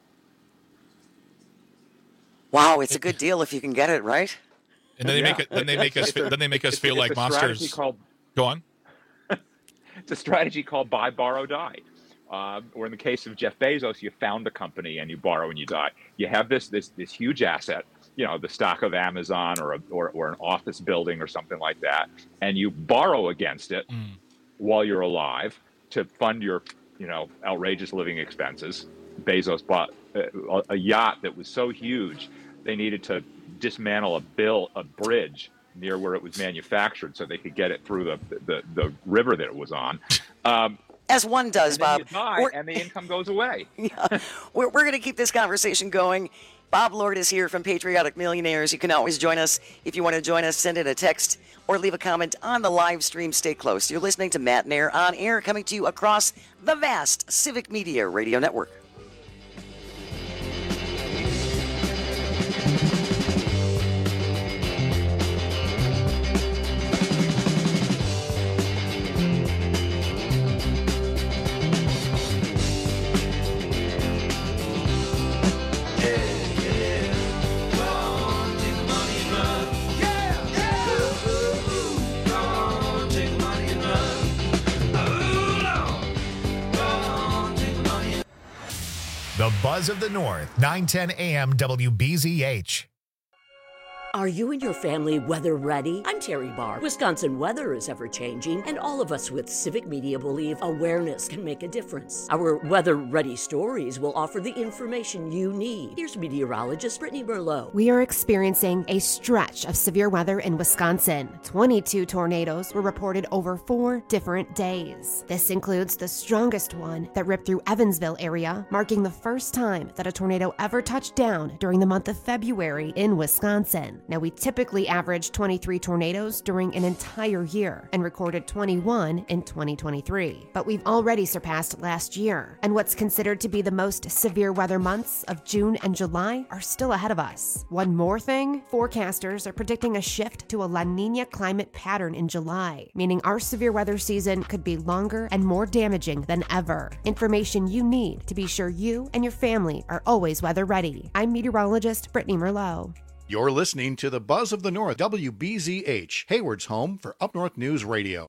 Wow, it's a good deal if you can get it, right? And then they Yeah. make it. Then they make us. It's a- Then they make us it's- feel it's like a strategy monsters. Called, Go on. it's a strategy called buy, borrow, die. Uh, or in the case of Jeff Bezos, you found a company and you borrow and you die. You have this this this huge asset, you know, the stock of Amazon or a, or or an office building or something like that, and you borrow against it Mm. while you're alive to fund your, you know, outrageous living expenses. Bezos bought a, a yacht that was so huge they needed to dismantle a bill a bridge near where it was manufactured so they could get it through the the, the river that it was on. Um, As one does, and then Bob. you die, We're- and the income goes away. Yeah, we're, we're going to keep this conversation going. Bob Lord is here from Patriotic Millionaires. You can always join us. If you want to join us, send in a text or leave a comment on the live stream. Stay close. You're listening to Matt and Air on air, coming to you across the vast Civic Media Radio Network. Buzz of the North, nine ten A M W B Z H. Are you and your family weather ready? I'm Terry Barr. Wisconsin weather is ever changing, and all of us with Civic Media believe awareness can make a difference. Our weather ready stories will offer the information you need. Here's meteorologist Brittany Merlot. We are experiencing a stretch of severe weather in Wisconsin. twenty-two tornadoes were reported over four different days. This includes the strongest one that ripped through Evansville area, marking the first time that a tornado ever touched down during the month of February in Wisconsin. Now, we typically average twenty-three tornadoes during an entire year and recorded twenty-one in twenty twenty-three. But we've already surpassed last year, and what's considered to be the most severe weather months of June and July are still ahead of us. One more thing, forecasters are predicting a shift to a La Nina climate pattern in July, meaning our severe weather season could be longer and more damaging than ever. Information you need to be sure you and your family are always weather ready. I'm meteorologist Brittany Merlot. You're listening to the Buzz of the North, W B Z H, Hayward's home for Up North News Radio.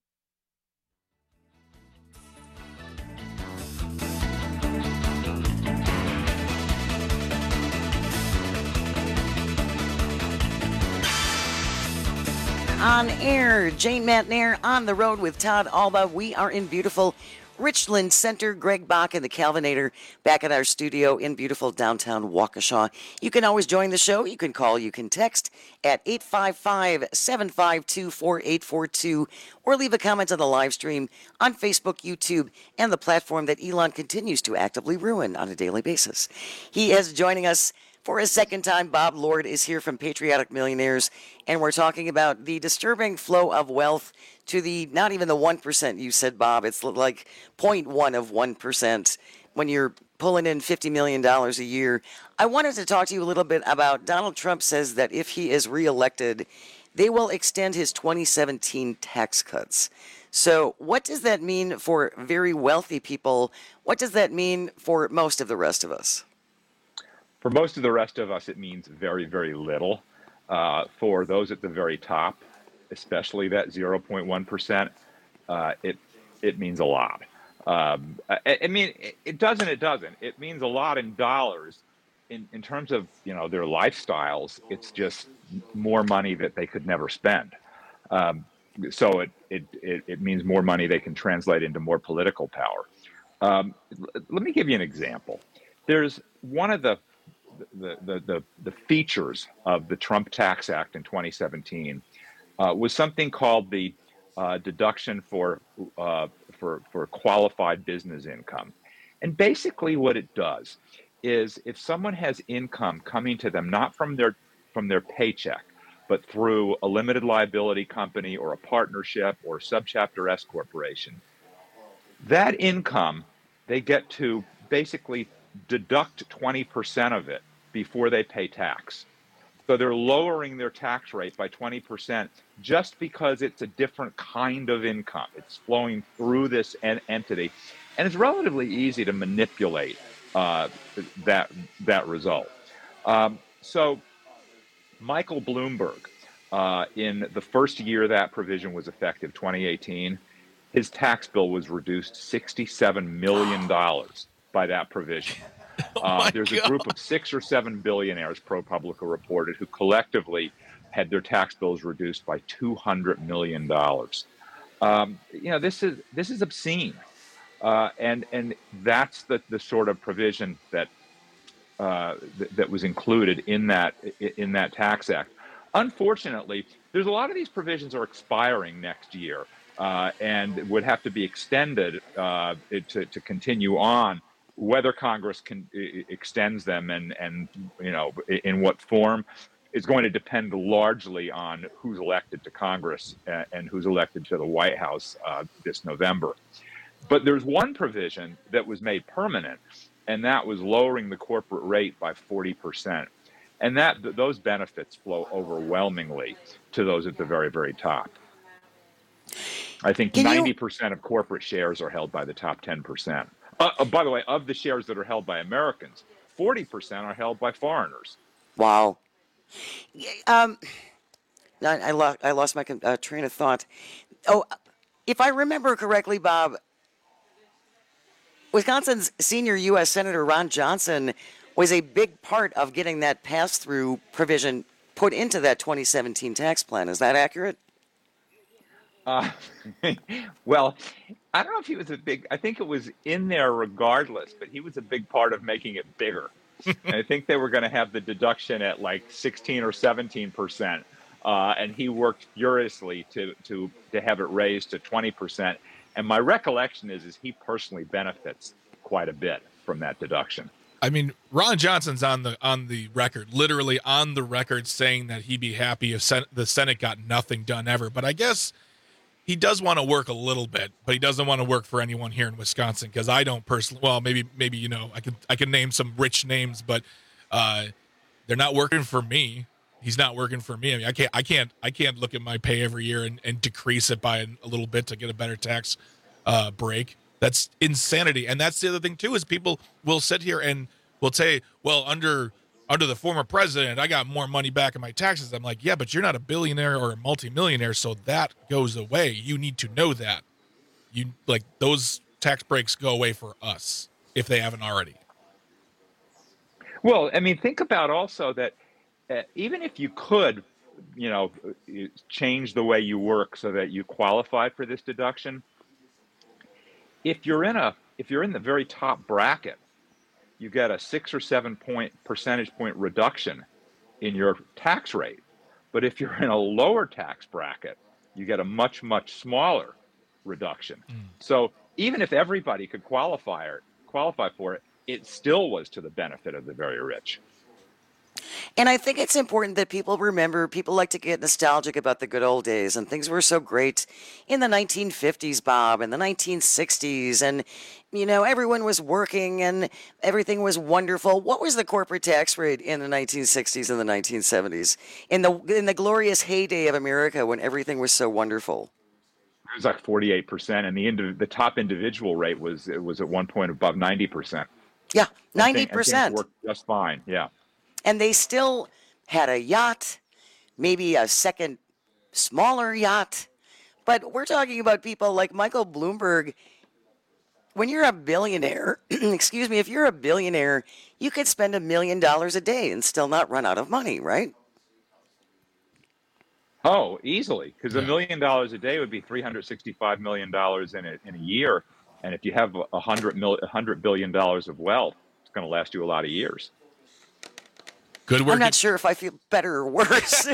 On air, Jane Matnair on the road with Todd Alba. We are in beautiful Richland Center. Greg Bach and the Calvinator back at our studio in beautiful downtown Waukesha. You can always join the show. You can call, you can text at eight five five, seven five two, four eight four two or leave a comment on the live stream on Facebook, YouTube, and the platform that Elon continues to actively ruin on a daily basis. He is joining us for a second time. Bob Lord is here from Patriotic Millionaires, and we're talking about the disturbing flow of wealth to the, not even the one percent you said, Bob. It's like zero point one of one percent when you're pulling in fifty million dollars a year. I wanted to talk to you a little bit about Donald Trump says that if he is reelected, they will extend his twenty seventeen tax cuts. So what does that mean for very wealthy people? What does that mean for most of the rest of us? For most of the rest of us, it means very, very little. Uh, for those at the very top, especially that zero point one percent, uh, it it means a lot. Um, I, I mean, it, it doesn't, it doesn't. It means a lot in dollars. In, in terms of, you know, their lifestyles, it's just more money that they could never spend. Um, so it, it, it, it means more money they can translate into more political power. Um, l- let me give you an example. There's one of the The, the, the, the features of the Trump Tax Act in twenty seventeen uh, was something called the uh, deduction for, uh, for, for qualified business income. And basically what it does is if someone has income coming to them, not from their, from their paycheck, but through a limited liability company or a partnership or subchapter S corporation, that income, they get to basically deduct twenty percent of it before they pay tax. So they're lowering their tax rate by twenty percent just because it's a different kind of income. It's flowing through this en- entity. And it's relatively easy to manipulate uh, that, that result. Um, so Michael Bloomberg, uh, in the first year that provision was effective, twenty eighteen, his tax bill was reduced sixty-seven million dollars by that provision. Uh, there's a group of six or seven billionaires, ProPublica reported, who collectively had their tax bills reduced by two hundred million dollars. Um, you know, this is this is obscene, uh, and and that's the the sort of provision that uh, th- that was included in that in that tax act. Unfortunately, there's a lot of these provisions are expiring next year, uh, and would have to be extended uh, to to continue on. Whether Congress can extends them and, and you know, in what form is going to depend largely on who's elected to Congress and, and who's elected to the White House uh, this November. But there's one provision that was made permanent, and that was lowering the corporate rate by forty percent. And that th- those benefits flow overwhelmingly to those at the very, very top. I think Can ninety percent you... of corporate shares are held by the top ten percent. Uh, uh, by the way, of the shares that are held by Americans, forty percent are held by foreigners. Wow. Um, I, I, lost, I lost my uh, train of thought. Oh, if I remember correctly, Bob, Wisconsin's senior U S Senator Ron Johnson was a big part of getting that pass-through provision put into that twenty seventeen tax plan. Is that accurate? Uh, well, I don't know if he was a big, I think it was in there regardless, but he was a big part of making it bigger. And I think they were going to have the deduction at like sixteen or seventeen percent. Uh, and he worked furiously to, to, to have it raised to twenty percent. And my recollection is, is he personally benefits quite a bit from that deduction. I mean, Ron Johnson's on the on the record, literally on the record, saying that he'd be happy if Sen- the Senate got nothing done ever. But I guess he does want to work a little bit, but he doesn't want to work for anyone here in Wisconsin, because I don't personally. Well, maybe maybe you know I could I could name some rich names, but uh, they're not working for me. He's not working for me. I mean, I can't I can't I can't look at my pay every year and, and decrease it by a little bit to get a better tax uh, break. That's insanity. And that's the other thing too, is people will sit here and will say, well, under under the former president, I got more money back in my taxes. I'm like, yeah, but you're not a billionaire or a multimillionaire, so that goes away. You need to know that. You like those tax breaks go away for us if they haven't already. Well, I mean, think about also that uh, even if you could, you know, change the way you work so that you qualify for this deduction, if you're in a if you're in the very top bracket, you get a six or seven point percentage point reduction in your tax rate. But if you're in a lower tax bracket, you get a much, much smaller reduction. Mm. So even if everybody could qualify or qualify for it, it still was to the benefit of the very rich. And I think it's important that people remember, people like to get nostalgic about the good old days, and things were so great in the nineteen fifties, Bob, and the nineteen sixties, and, you know, everyone was working and everything was wonderful. What was the corporate tax rate in the nineteen sixties and the nineteen seventies, in the in the glorious heyday of America when everything was so wonderful? It was like forty-eight percent, and the indiv- the top individual rate was it was at one point above ninety percent. Yeah, ninety percent. Worked just fine, yeah. And they still had a yacht, maybe a second smaller yacht. But we're talking about people like Michael Bloomberg. When you're a billionaire, excuse me, if you're a billionaire, you could spend a million dollars a day and still not run out of money, right? Oh, easily, because a million dollars a day would be three hundred sixty-five million dollars in a, in a year. And if you have a hundred mil, a hundred billion dollars of wealth, it's going to last you a lot of years. Good work. I'm not sure if I feel better or worse.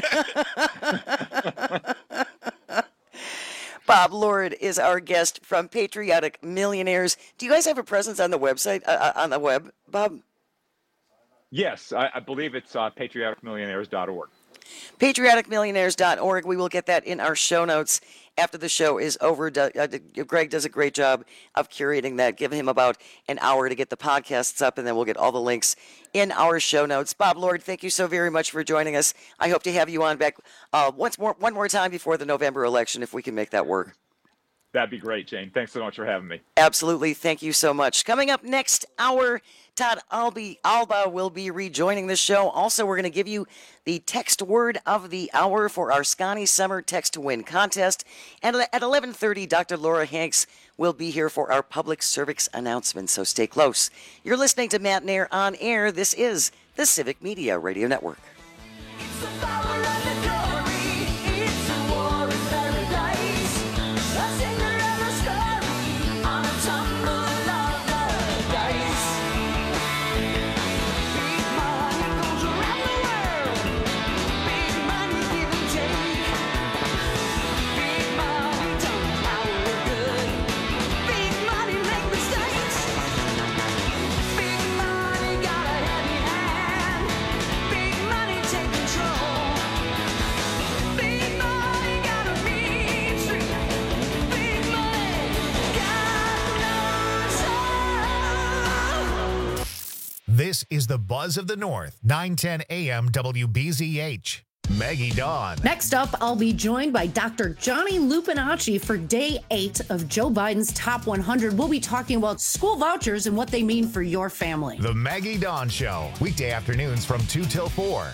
Bob Lord is our guest from Patriotic Millionaires. Do you guys have a presence on the website, uh, on the web, Bob? Yes, I, I believe it's uh, patriotic millionaires dot org. patriotic millionaires dot org. We will get that in our show notes after the show is over. Do, uh, Greg does a great job of curating that. Give him about an hour to get the podcasts up, and then we'll get all the links in our show notes. Bob Lord, thank you so very much for joining us. I hope to have you on back uh, once more, one more time before the November election, if we can make that work. That'd be great, Jane. Thanks so much for having me. Absolutely. Thank you so much. Coming up next hour, Todd Albi, Alba will be rejoining the show. Also, we're going to give you the text word of the hour for our Scotty Summer Text to Win contest. And at eleven thirty, Doctor Laura Hanks will be here for our public service announcement, so stay close. You're listening to Matt Nair on Air. This is the Civic Media Radio Network. This is the Buzz of the North, nine ten A M W B Z H. Maggie Dawn. Next up, I'll be joined by Doctor Johnny Lupinacci for day eight of Joe Biden's Top one hundred. We'll be talking about school vouchers and what they mean for your family. The Maggie Dawn Show, weekday afternoons from two till four.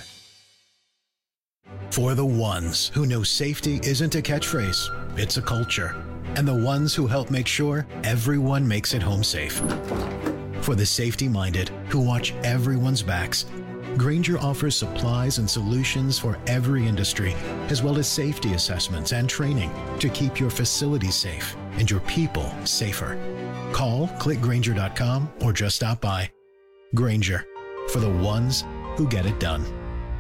For the ones who know safety isn't a catchphrase, it's a culture. and the ones who help make sure everyone makes it home safe. For the safety-minded who watch everyone's backs, Grainger offers supplies and solutions for every industry, as well as safety assessments and training to keep your facilities safe and your people safer. Call, click Grainger dot com, or just stop by. Grainger, for the ones who get it done.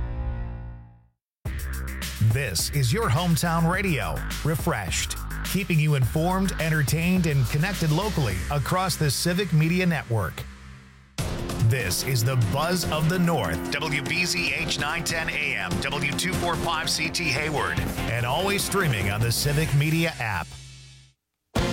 This is your hometown radio, refreshed, keeping you informed, entertained, and connected locally across the Civic Media Network. This is the Buzz of the North, W B Z H nine ten A M, W two forty-five C T Hayward, and always streaming on the Civic Media app.